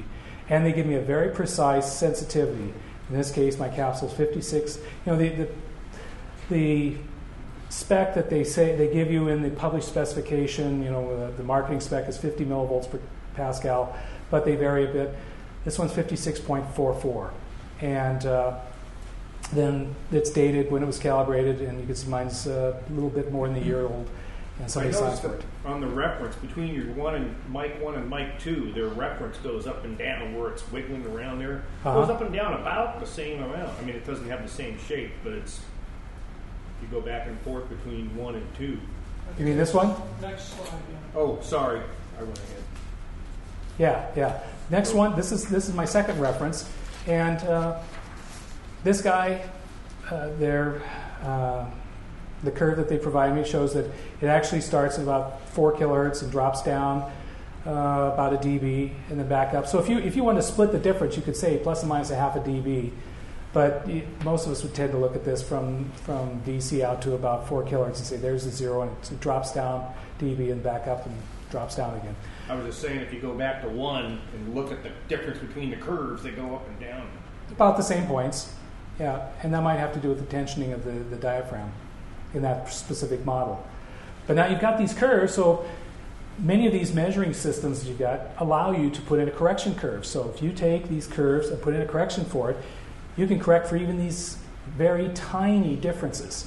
and they give me a very precise sensitivity. In this case, my capsule is fifty-six. You know, the, the the spec that they say they give you in the published specification, you know, the, the marketing spec is fifty millivolts per Pascal, but they vary a bit. This one's fifty-six point four four, and uh, then it's dated when it was calibrated, and you can see mine's uh, a little bit more than a year old, and I somebody signs noticed for that it. on the reference between your one and mic one and mic two, their reference goes up and down where it's wiggling around there. Uh-huh. Goes up and down about the same amount. I mean, it doesn't have the same shape, but it's you go back and forth between one and two. You mean this one? Next slide. Yeah. Oh, sorry, I went ahead. Yeah, yeah. Next one. This is this is my second reference, and uh, this guy, uh, there, uh, the curve that they provide me shows that it actually starts at about four kilohertz and drops down uh, about a dB and then back up. So if you if you want to split the difference, you could say plus or minus a half a dB. But y- most of us would tend to look at this from from D C out to about four kilohertz and say there's the zero, and it drops down dB and back up and drops down again. I was just saying, if you go back to one and look at the difference between the curves, they go up and down. About the same points, yeah, and that might have to do with the tensioning of the, the diaphragm in that specific model. But now you've got these curves, so many of these measuring systems that you've got allow you to put in a correction curve. So if you take these curves and put in a correction for it, you can correct for even these very tiny differences,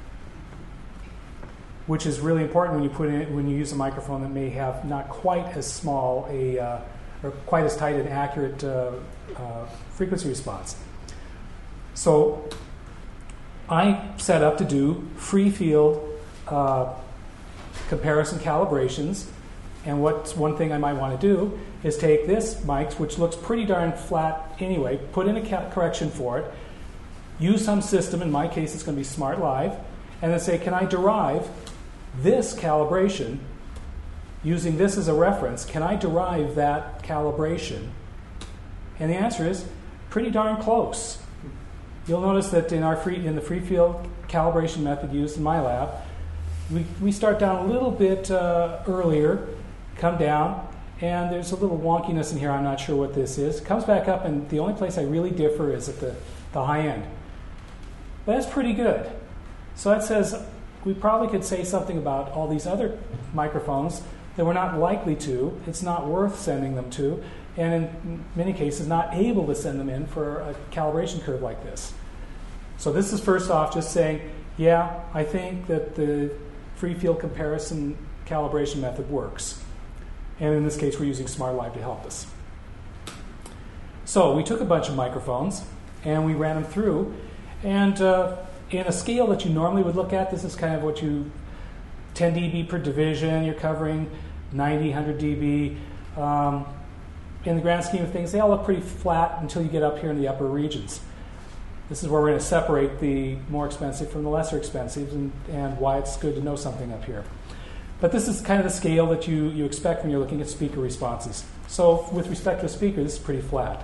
which is really important when you put in when you use a microphone that may have not quite as small a uh, or quite as tight and accurate uh, uh, frequency response. So I set up to do free field uh, comparison calibrations, and what's one thing I might want to do is take this mic, which looks pretty darn flat anyway, put in a ca- correction for it, use some system, in my case it's going to be Smart Live, and then say, can I derive this calibration, using this as a reference, can I derive that calibration? And the answer is pretty darn close. You'll notice that in our free in the free field calibration method used in my lab, we, we start down a little bit uh, earlier, come down, and there's a little wonkiness in here. I'm not sure what this is. It comes back up, and the only place I really differ is at the, the high end. But that's pretty good. So that says we probably could say something about all these other microphones that we're not likely to, it's not worth sending them to, and in many cases not able to send them in for a calibration curve like this. So this is first off just saying, yeah, I think that the free field comparison calibration method works. And in this case, we're using Smart Live to help us. So we took a bunch of microphones and we ran them through, and uh, in a scale that you normally would look at, this is kind of what you, ten dB per division, you're covering ninety, one hundred dB. Um, in the grand scheme of things, they all look pretty flat until you get up here in the upper regions. This is where we're going to separate the more expensive from the lesser expensive, and, and why it's good to know something up here. But this is kind of the scale that you, you expect when you're looking at speaker responses. So with respect to a speaker, this is pretty flat.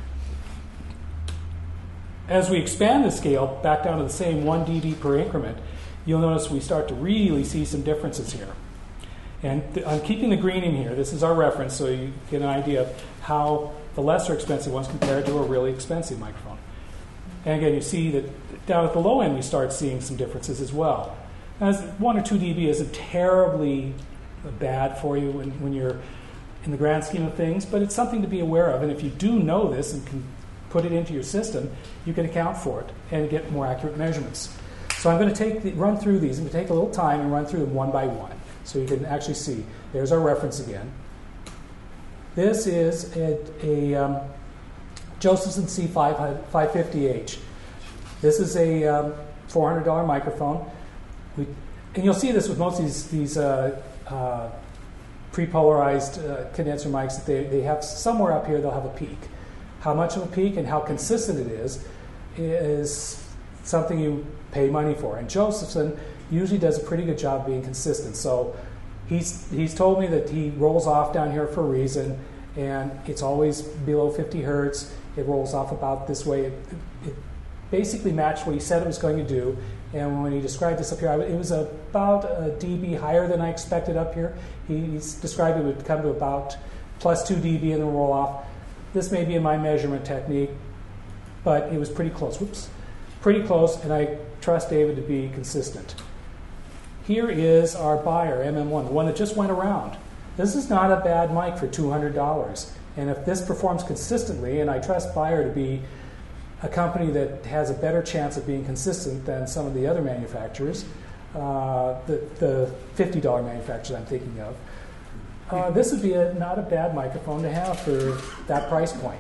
As we expand the scale back down to the same one dB per increment, you'll notice we start to really see some differences here. And th- I'm keeping the green in here. This is our reference, so you get an idea of how the lesser expensive ones compare to a really expensive microphone. And again, you see that down at the low end, we start seeing some differences as well. Now, one or two dB isn't terribly bad for you when, when you're in the grand scheme of things, but it's something to be aware of. And if you do know this and can put it into your system, you can account for it and get more accurate measurements. So I'm going to take the, run through these. I'm going to take a little time and run through them one by one so you can actually see. There's our reference again. This is a, a um, Josephson C five fifty H. This is a um, four hundred dollars microphone. We, and you'll see this with most of these, these uh, uh, pre-polarized uh, condenser mics, that they, they have somewhere up here, they'll have a peak. How much of a peak and how consistent it is is something you pay money for. And Josephson usually does a pretty good job being consistent. So he's he's told me that he rolls off down here for a reason, and it's always below fifty hertz. It rolls off about this way. It, it basically matched what he said it was going to do. And when he described this up here, it was about a dB higher than I expected up here. He, he's described it would come to about plus two dB and then roll off. This may be in my measurement technique, but it was pretty close. Whoops. Pretty close, and I trust David to be consistent. Here is our Beyer M M one, the one that just went around. This is not a bad mic for two hundred dollars. And if this performs consistently, and I trust Beyer to be a company that has a better chance of being consistent than some of the other manufacturers, uh, the, the fifty dollars manufacturers I'm thinking of, uh, this would be a, not a bad microphone to have for that price point.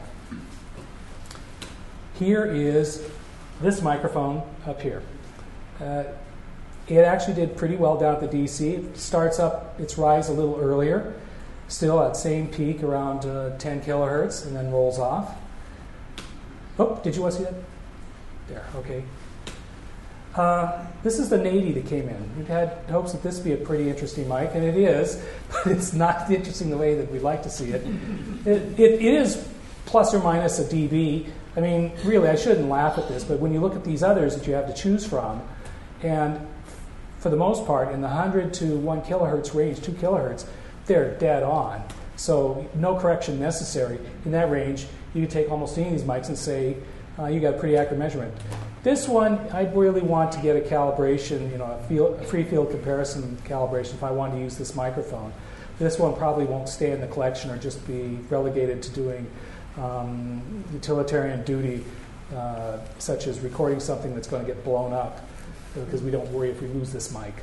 Here is this microphone up here. Uh, it actually did pretty well down at the D C. It starts up its rise a little earlier, still at same peak around uh, ten kilohertz, and then rolls off. Oh, did you want to see that? There, okay. Uh, this is the Nady that came in. We've had hopes that this would be a pretty interesting mic, and it is, but it's not interesting the way that we'd like to see it. It, it, it is plus or minus a dB. I mean, really, I shouldn't laugh at this, but when you look at these others that you have to choose from, and for the most part, in the one hundred to one kilohertz range, two kilohertz, they're dead on. So no correction necessary. In that range, you can take almost any of these mics and say, uh, you got a pretty accurate measurement. This one, I'd really want to get a calibration, you know, a, field, a free field comparison calibration if I wanted to use this microphone. This one probably won't stay in the collection or just be relegated to doing um, utilitarian duty, uh, such as recording something that's going to get blown up, because we don't worry if we lose this mic.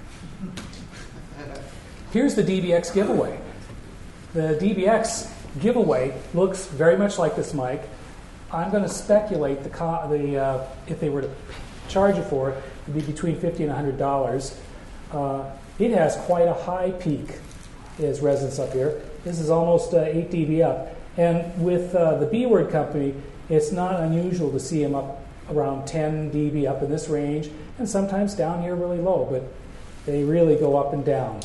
Here's the D B X giveaway. The D B X giveaway looks very much like this mic. I'm going to speculate the, co- the uh, if they were to charge it for it, it would be between fifty dollars and one hundred dollars. Uh, it has quite a high peak as resonance up here. This is almost uh, eight decibels up. And with uh, the B-Word company, it's not unusual to see them up around ten decibels up in this range, and sometimes down here really low, but they really go up and down.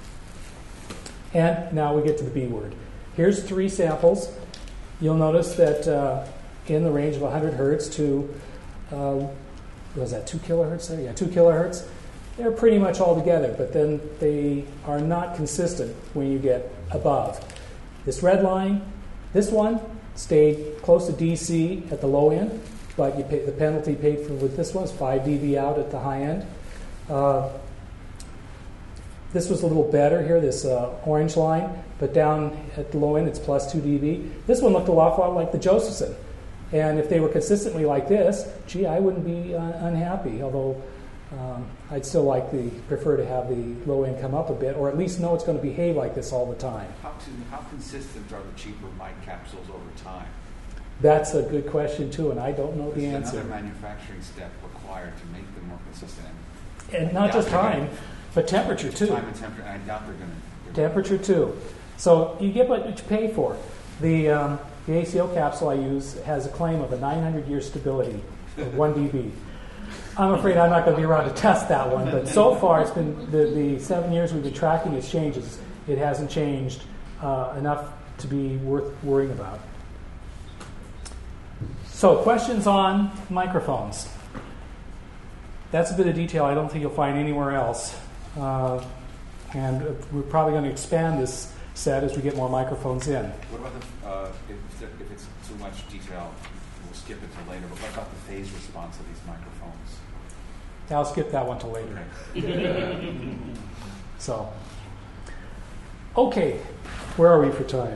And now we get to the B-Word. Here's three samples. You'll notice that uh, in the range of one hundred hertz to, uh, what was that, two kilohertz there? Yeah, two kilohertz. They're pretty much all together, but then they are not consistent when you get above. This red line, this one stayed close to D C at the low end, but you pay, the penalty paid for with this one is five decibels out at the high end. Uh, This was a little better here, this uh, orange line, but down at the low end it's plus two decibels. This one looked a lot, lot like the Josephson. And if they were consistently like this, gee, I wouldn't be uh, unhappy, although um, I'd still like the prefer to have the low end come up a bit, or at least know it's going to behave like this all the time. How, how consistent are the cheaper mic capsules over time? That's a good question too, and I don't know the Is answer. another manufacturing step required to make them more consistent? And not just time, but temperature too. Time and temperature, and I doubt they're going to. Temperature too. So you get what you pay for. The um, the A C O capsule I use has a claim of a nine hundred year stability of one decibel. I'm afraid I'm not going to be around to test that one, but so far it's been the, the seven years we've been tracking its changes. It hasn't changed uh, enough to be worth worrying about. So questions on microphones. That's a bit of detail I don't think you'll find anywhere else. Uh, and we're probably going to expand this set as we get more microphones in. What about the, uh, if, if it's too much detail, we'll skip it till later, but what about the phase response of these microphones? I'll skip that one till later. Okay. So, okay, where are we for time?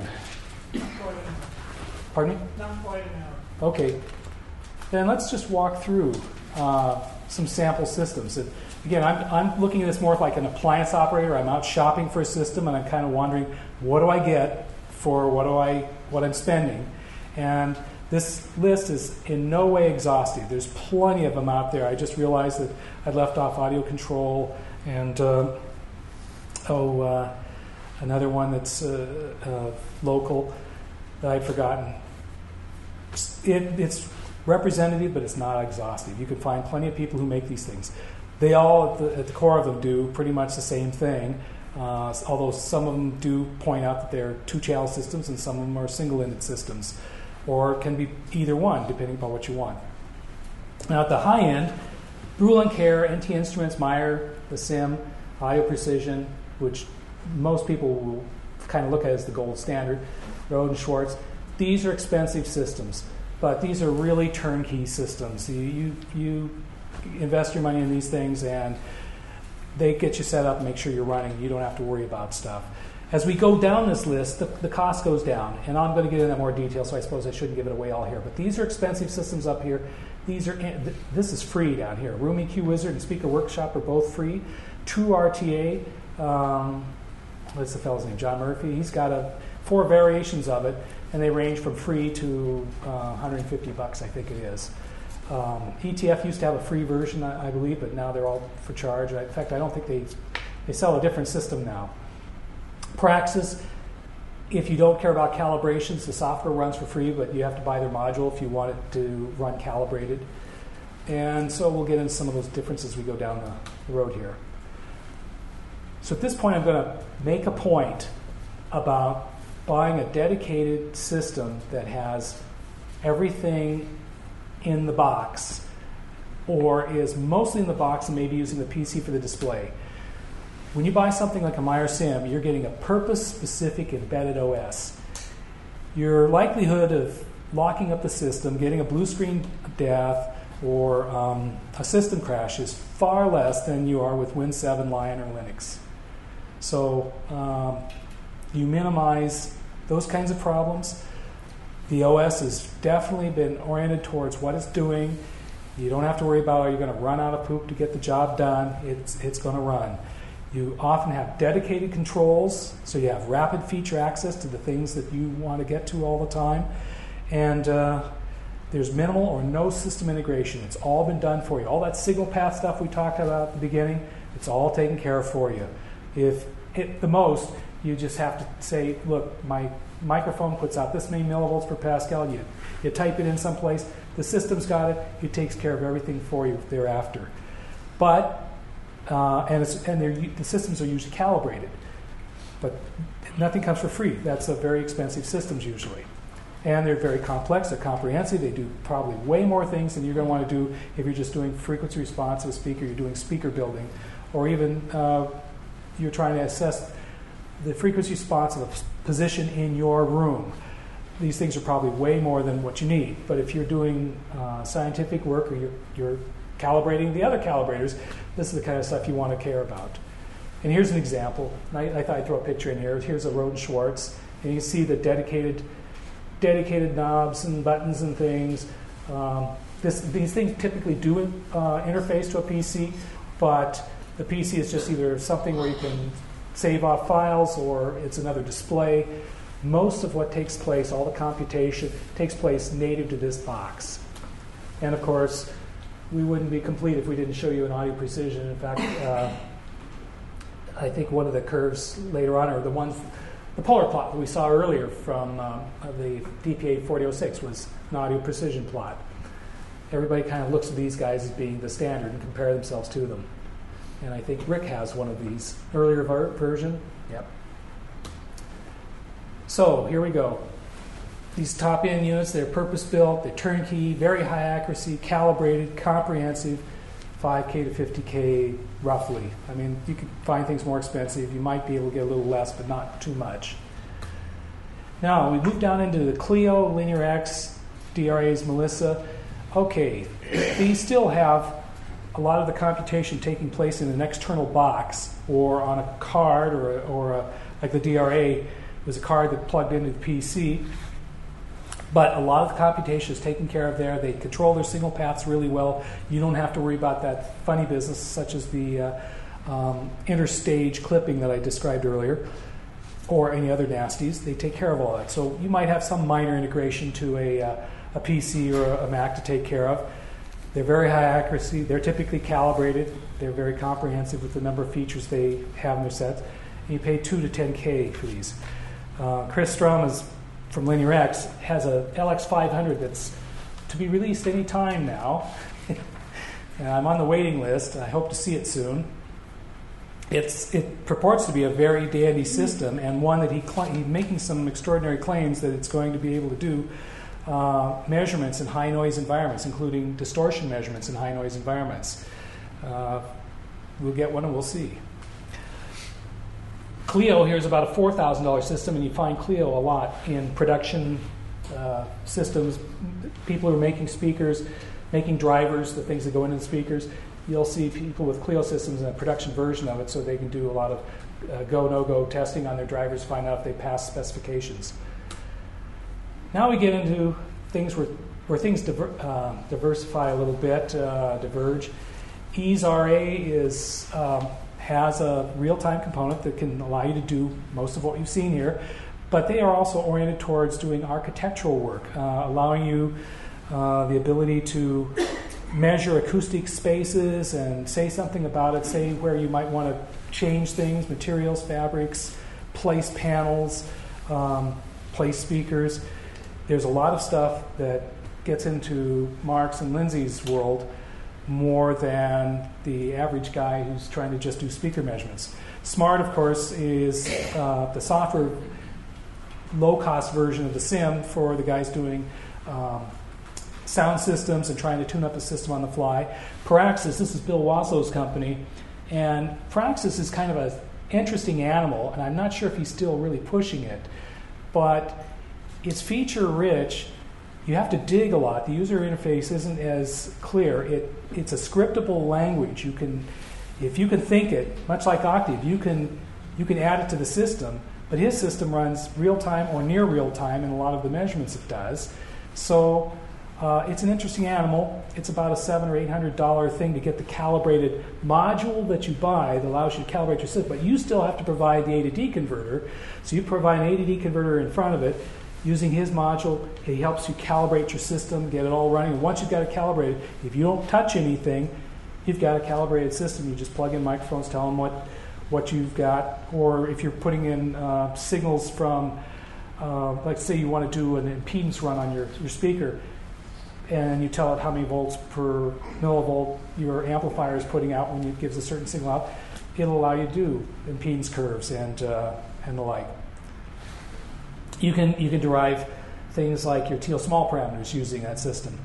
Pardon me? Not quite an hour. Okay, then let's just walk through uh, some sample systems. And again, I'm, I'm looking at this more like an appliance operator. I'm out shopping for a system, and I'm kind of wondering, what do I get for what do I what I'm spending? And this list is in no way exhaustive. There's plenty of them out there. I just realized that I'd left off audio control and uh, oh, uh, another one that's uh, uh, local that I'd forgotten. It, it's representative, but it's not exhaustive. You can find plenty of people who make these things. They all, at the, at the core of them, do pretty much the same thing, uh, although some of them do point out that they're two-channel systems and some of them are single-ended systems, or can be either one, depending upon what you want. Now, at the high end, Brüel and Kjær, N T Instruments, Meyer, the Sim, Audio Precision, which most people will kind of look at as the gold standard, Rode and Schwartz. these are expensive systems, but these are really turnkey systems. You, you, you invest your money in these things, and they get you set up and make sure you're running. You don't have to worry about stuff. As we go down this list, the, the cost goes down, and I'm going to get into more detail, so I suppose I shouldn't give it away all here. But these are expensive systems up here. These are this is free down here. Room E Q Wizard and Speaker Workshop are both free. True R T A, um, what's the fellow's name? John Murphy. He's got a four variations of it, and they range from free to uh, one hundred fifty bucks, I think it is. Um, E T F used to have a free version, I, I believe, but now they're all for charge. In fact, I don't think they they sell a different system now. Praxis, if you don't care about calibrations, the software runs for free, but you have to buy their module if you want it to run calibrated. And so we'll get into some of those differences as we go down the road here. So at this point, I'm going to make a point about buying a dedicated system that has everything in the box, or is mostly in the box and maybe using the P C for the display. When you buy something like a Meyer Sim, you're getting a purpose-specific embedded O S. Your likelihood of locking up the system, getting a blue screen death, or um, a system crash is far less than you are with Win seven, Lion, or Linux. So um, you minimize those kinds of problems. The O S has definitely been oriented towards what it's doing. You don't have to worry about, are you going to run out of poop to get the job done? It's, it's going to run. You often have dedicated controls, so you have rapid feature access to the things that you want to get to all the time. And uh, there's minimal or no system integration. It's all been done for you. All that signal path stuff we talked about at the beginning, it's all taken care of for you. If at the most, you just have to say, look, my microphone puts out this many millivolts per Pascal. You, you type it in someplace. The system's got it. It takes care of everything for you thereafter. But Uh, and it's, and the systems are usually calibrated. But nothing comes for free. That's a very expensive systems usually. And they're very complex. They're comprehensive. They do probably way more things than you're going to want to do if you're just doing frequency response of a speaker, you're doing speaker building, or even uh, you're trying to assess the frequency response of a position in your room. These things are probably way more than what you need. But if you're doing uh, scientific work, or you're, you're calibrating the other calibrators, this is the kind of stuff you want to care about. And here's an example. I, I thought I'd throw a picture in here. Here's a Roden Schwartz, and you can see the dedicated, dedicated knobs and buttons and things. Um, this, these things typically do uh, interface to a P C, but the P C is just either something where you can save off files, or it's another display. Most of what takes place, all the computation, takes place native to this box. And of course, we wouldn't be complete if we didn't show you an audio precision. In fact, uh, I think one of the curves later on, or the ones, the polar plot that we saw earlier from uh, the D P A forty oh six was an audio precision plot. Everybody kind of looks at these guys as being the standard and compare themselves to them. And I think Rick has one of these. Earlier ver- version. Yep. So here we go. These top-end units, they're purpose-built, they're turnkey, very high accuracy, calibrated, comprehensive, five K to fifty K roughly. I mean, you could find things more expensive. You might be able to get a little less, but not too much. Now, we move down into the Clio, Linear X, D R A's Melissa. Okay, these still have a lot of the computation taking place in an external box or on a card, or, a, or a, like the D R A was a card that plugged into the P C. But a lot of the computation is taken care of there. They control their signal paths really well. You don't have to worry about that funny business, such as the uh, um, interstage clipping that I described earlier, or any other nasties. They take care of all that. So you might have some minor integration to a, uh, a P C or a Mac to take care of. They're very high accuracy. They're typically calibrated. They're very comprehensive with the number of features they have in their sets. And you pay two to ten K for these. Uh, Chris Strum is from Linear X has a L X five hundred that's to be released any time now. And I'm on the waiting list. I hope to see it soon. It's, it purports to be a very dandy system, and one that he cl- he's making some extraordinary claims that it's going to be able to do uh, measurements in high noise environments, including distortion measurements in high noise environments. Uh, we'll get one and we'll see. Clio here is about a four thousand dollars system, and you find Clio a lot in production uh, systems, people who are making speakers, making drivers, the things that go into the speakers. You'll see people with Clio systems in a production version of it, so they can do a lot of uh, go, no-go testing on their drivers, find out if they pass specifications. Now we get into things where, where things diver, uh, diversify a little bit, uh, diverge. Ease R A is, um, has a real-time component that can allow you to do most of what you've seen here, but they are also oriented towards doing architectural work, uh, allowing you uh, the ability to measure acoustic spaces and say something about it, say where you might want to change things, materials, fabrics, place panels, um, place speakers. There's a lot of stuff that gets into Mark's and Lindsay's world more than the average guy who's trying to just do speaker measurements. SMART, of course, is uh, the software low-cost version of the SIM for the guys doing um, sound systems and trying to tune up the system on the fly. Praxis, this is Bill Waslow's company, and Praxis is kind of an interesting animal, and I'm not sure if he's still really pushing it, but it's feature-rich. You have to dig a lot. The user interface isn't as clear. It, it's a scriptable language. You can, if you can think it, much like Octave, you can you can add it to the system. But his system runs real time or near real time in a lot of the measurements it does. So uh, it's an interesting animal. It's about a seven or eight hundred dollar thing to get the calibrated module that you buy that allows you to calibrate your system. But you still have to provide the A to D converter. So you provide an A to D converter in front of it. Using his module, he helps you calibrate your system, get it all running. And once you've got it calibrated, if you don't touch anything, you've got a calibrated system. You just plug in microphones, tell them what, what you've got. Or if you're putting in uh, signals from, uh, like say you want to do an impedance run on your, your speaker, and you tell it how many volts per millivolt your amplifier is putting out when it gives a certain signal out, it'll allow you to do impedance curves and uh, and the like. You can you can derive things like your Teal small parameters using that system.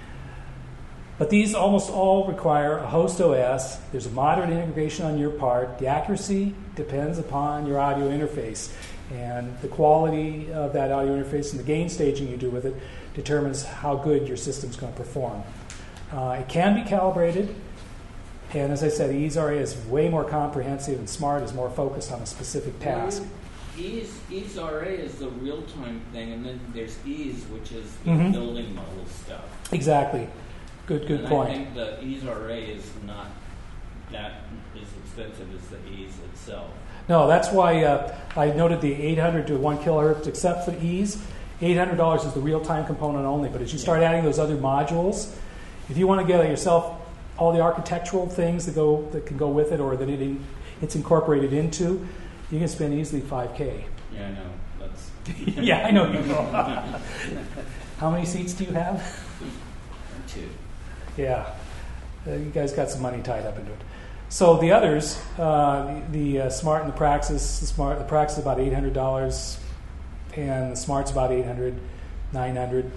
But these almost all require a host O S. There's a moderate integration on your part. The accuracy depends upon your audio interface. And the quality of that audio interface and the gain staging you do with it determines how good your system's going to perform. Uh, it can be calibrated. And as I said, Ease R A is way more comprehensive, and SMART is more focused on a specific task. Ease, Ease R A is the real-time thing, and then there's Ease, which is the Mm-hmm. building model stuff. Exactly. Good, good and point. I think the Ease R A is not that as expensive as the Ease itself. No, that's why uh, I noted the eight hundred to one kilohertz, except for Ease. eight hundred dollars is the real-time component only, but as you start adding those other modules, if you want to get yourself all the architectural things that go that can go with it or that it in, it's incorporated into, you can spend easily five K. Yeah, I know. That's yeah, I know you know. How many seats do you have? two. Yeah, uh, you guys got some money tied up into it. So the others, uh, the, the uh, Smart and the Praxis, the Smart, the Praxis is about eight hundred dollars, and the Smart's about eight hundred, nine hundred.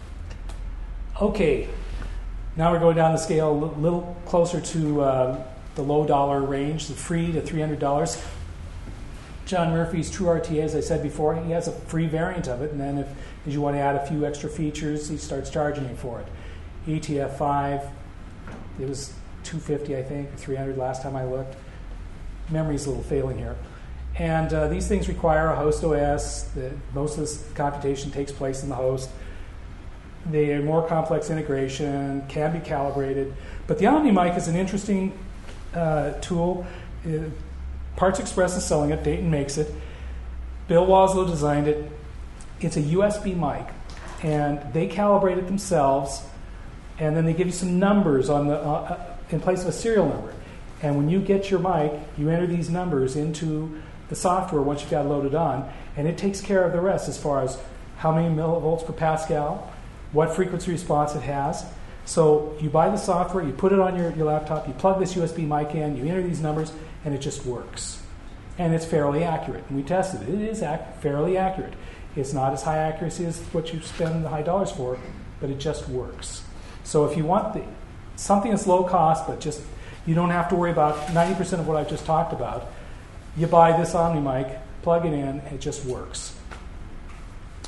Okay, now we're going down the scale a li- little closer to uh, the low dollar range, the free to three hundred dollars. John Murphy's True R T A, as I said before, he has a free variant of it, and then if, if you want to add a few extra features, he starts charging you for it. E T F five, it was two hundred fifty dollars, I think, or three hundred dollars last time I looked. Memory's a little failing here. And uh, these things require a host O S. The, most of this computation takes place in the host. They are more complex integration, can be calibrated. But the OmniMic is an interesting uh, tool. It, Parts Express is selling it. Dayton makes it. Bill Waslow designed it. It's a U S B mic, and they calibrate it themselves, and then they give you some numbers on the uh, in place of a serial number. And when you get your mic, you enter these numbers into the software once you've got it loaded on, and it takes care of the rest as far as how many millivolts per Pascal, what frequency response it has. So you buy the software, you put it on your, your laptop, you plug this U S B mic in, you enter these numbers, and it just works. And it's fairly accurate. And we tested it. It is ac- fairly accurate. It's not as high accuracy as what you spend the high dollars for, but it just works. So if you want the, something that's low cost, but just you don't have to worry about ninety percent of what I've just talked about, you buy this OmniMic, plug it in, and it just works.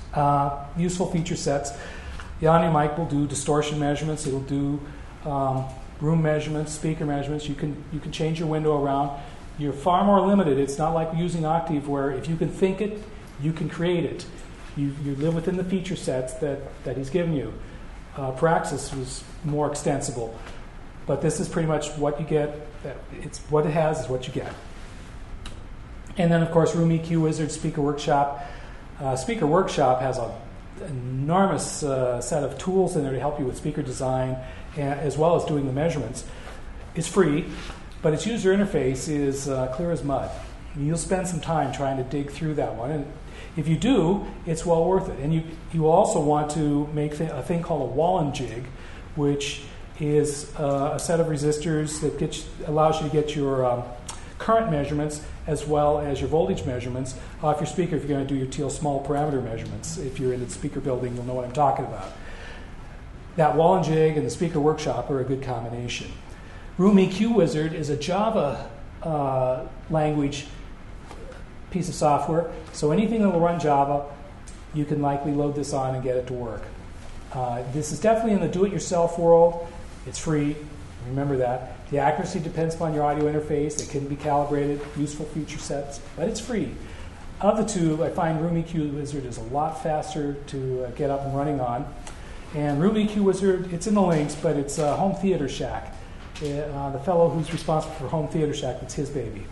Uh, useful feature sets. The Omni mic will do distortion measurements. It'll do um, room measurements, speaker measurements. You can you can change your window around. You're far more limited. It's not like using Octave, where if you can think it, you can create it. You you live within the feature sets that, that he's given you. Uh, Praxis was more extensible, but this is pretty much what you get. It's what it has is what you get. And then, of course, Room E Q Wizard, Speaker Workshop. Uh, Speaker Workshop has a enormous uh, set of tools in there to help you with speaker design, and, as well as doing the measurements. It's free, but its user interface is uh, clear as mud. You'll spend some time trying to dig through that one, and if you do, it's well worth it. And you you also want to make th- a thing called a Wallen jig, which is uh, a set of resistors that gets, allows you to get your um, current measurements as well as your voltage measurements off your speaker if you're going to do your Teal small parameter measurements. If you're in the speaker building, you'll know what I'm talking about. That Wallen jig and the Speaker Workshop are a good combination. Room E Q Wizard is a Java uh, language piece of software, so anything that will run Java, you can likely load this on and get it to work. Uh, this is definitely in the do-it-yourself world. It's free. Remember that. The accuracy depends upon your audio interface. It can be calibrated, useful feature sets, but it's free. Of the two, I find Room E Q Wizard is a lot faster to uh, get up and running on. And Room E Q Wizard, it's in the links, but it's uh, Home Theater Shack. Uh, the fellow who's responsible for Home Theater Shack, it's his baby.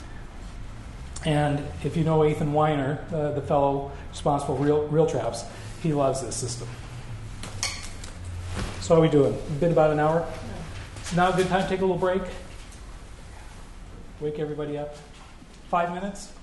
And if you know Ethan Weiner, uh, the fellow responsible for Real, Real Traps, he loves this system. So how are we doing? We've been about an hour. So now a good time to take a little break. Wake everybody up. Five minutes?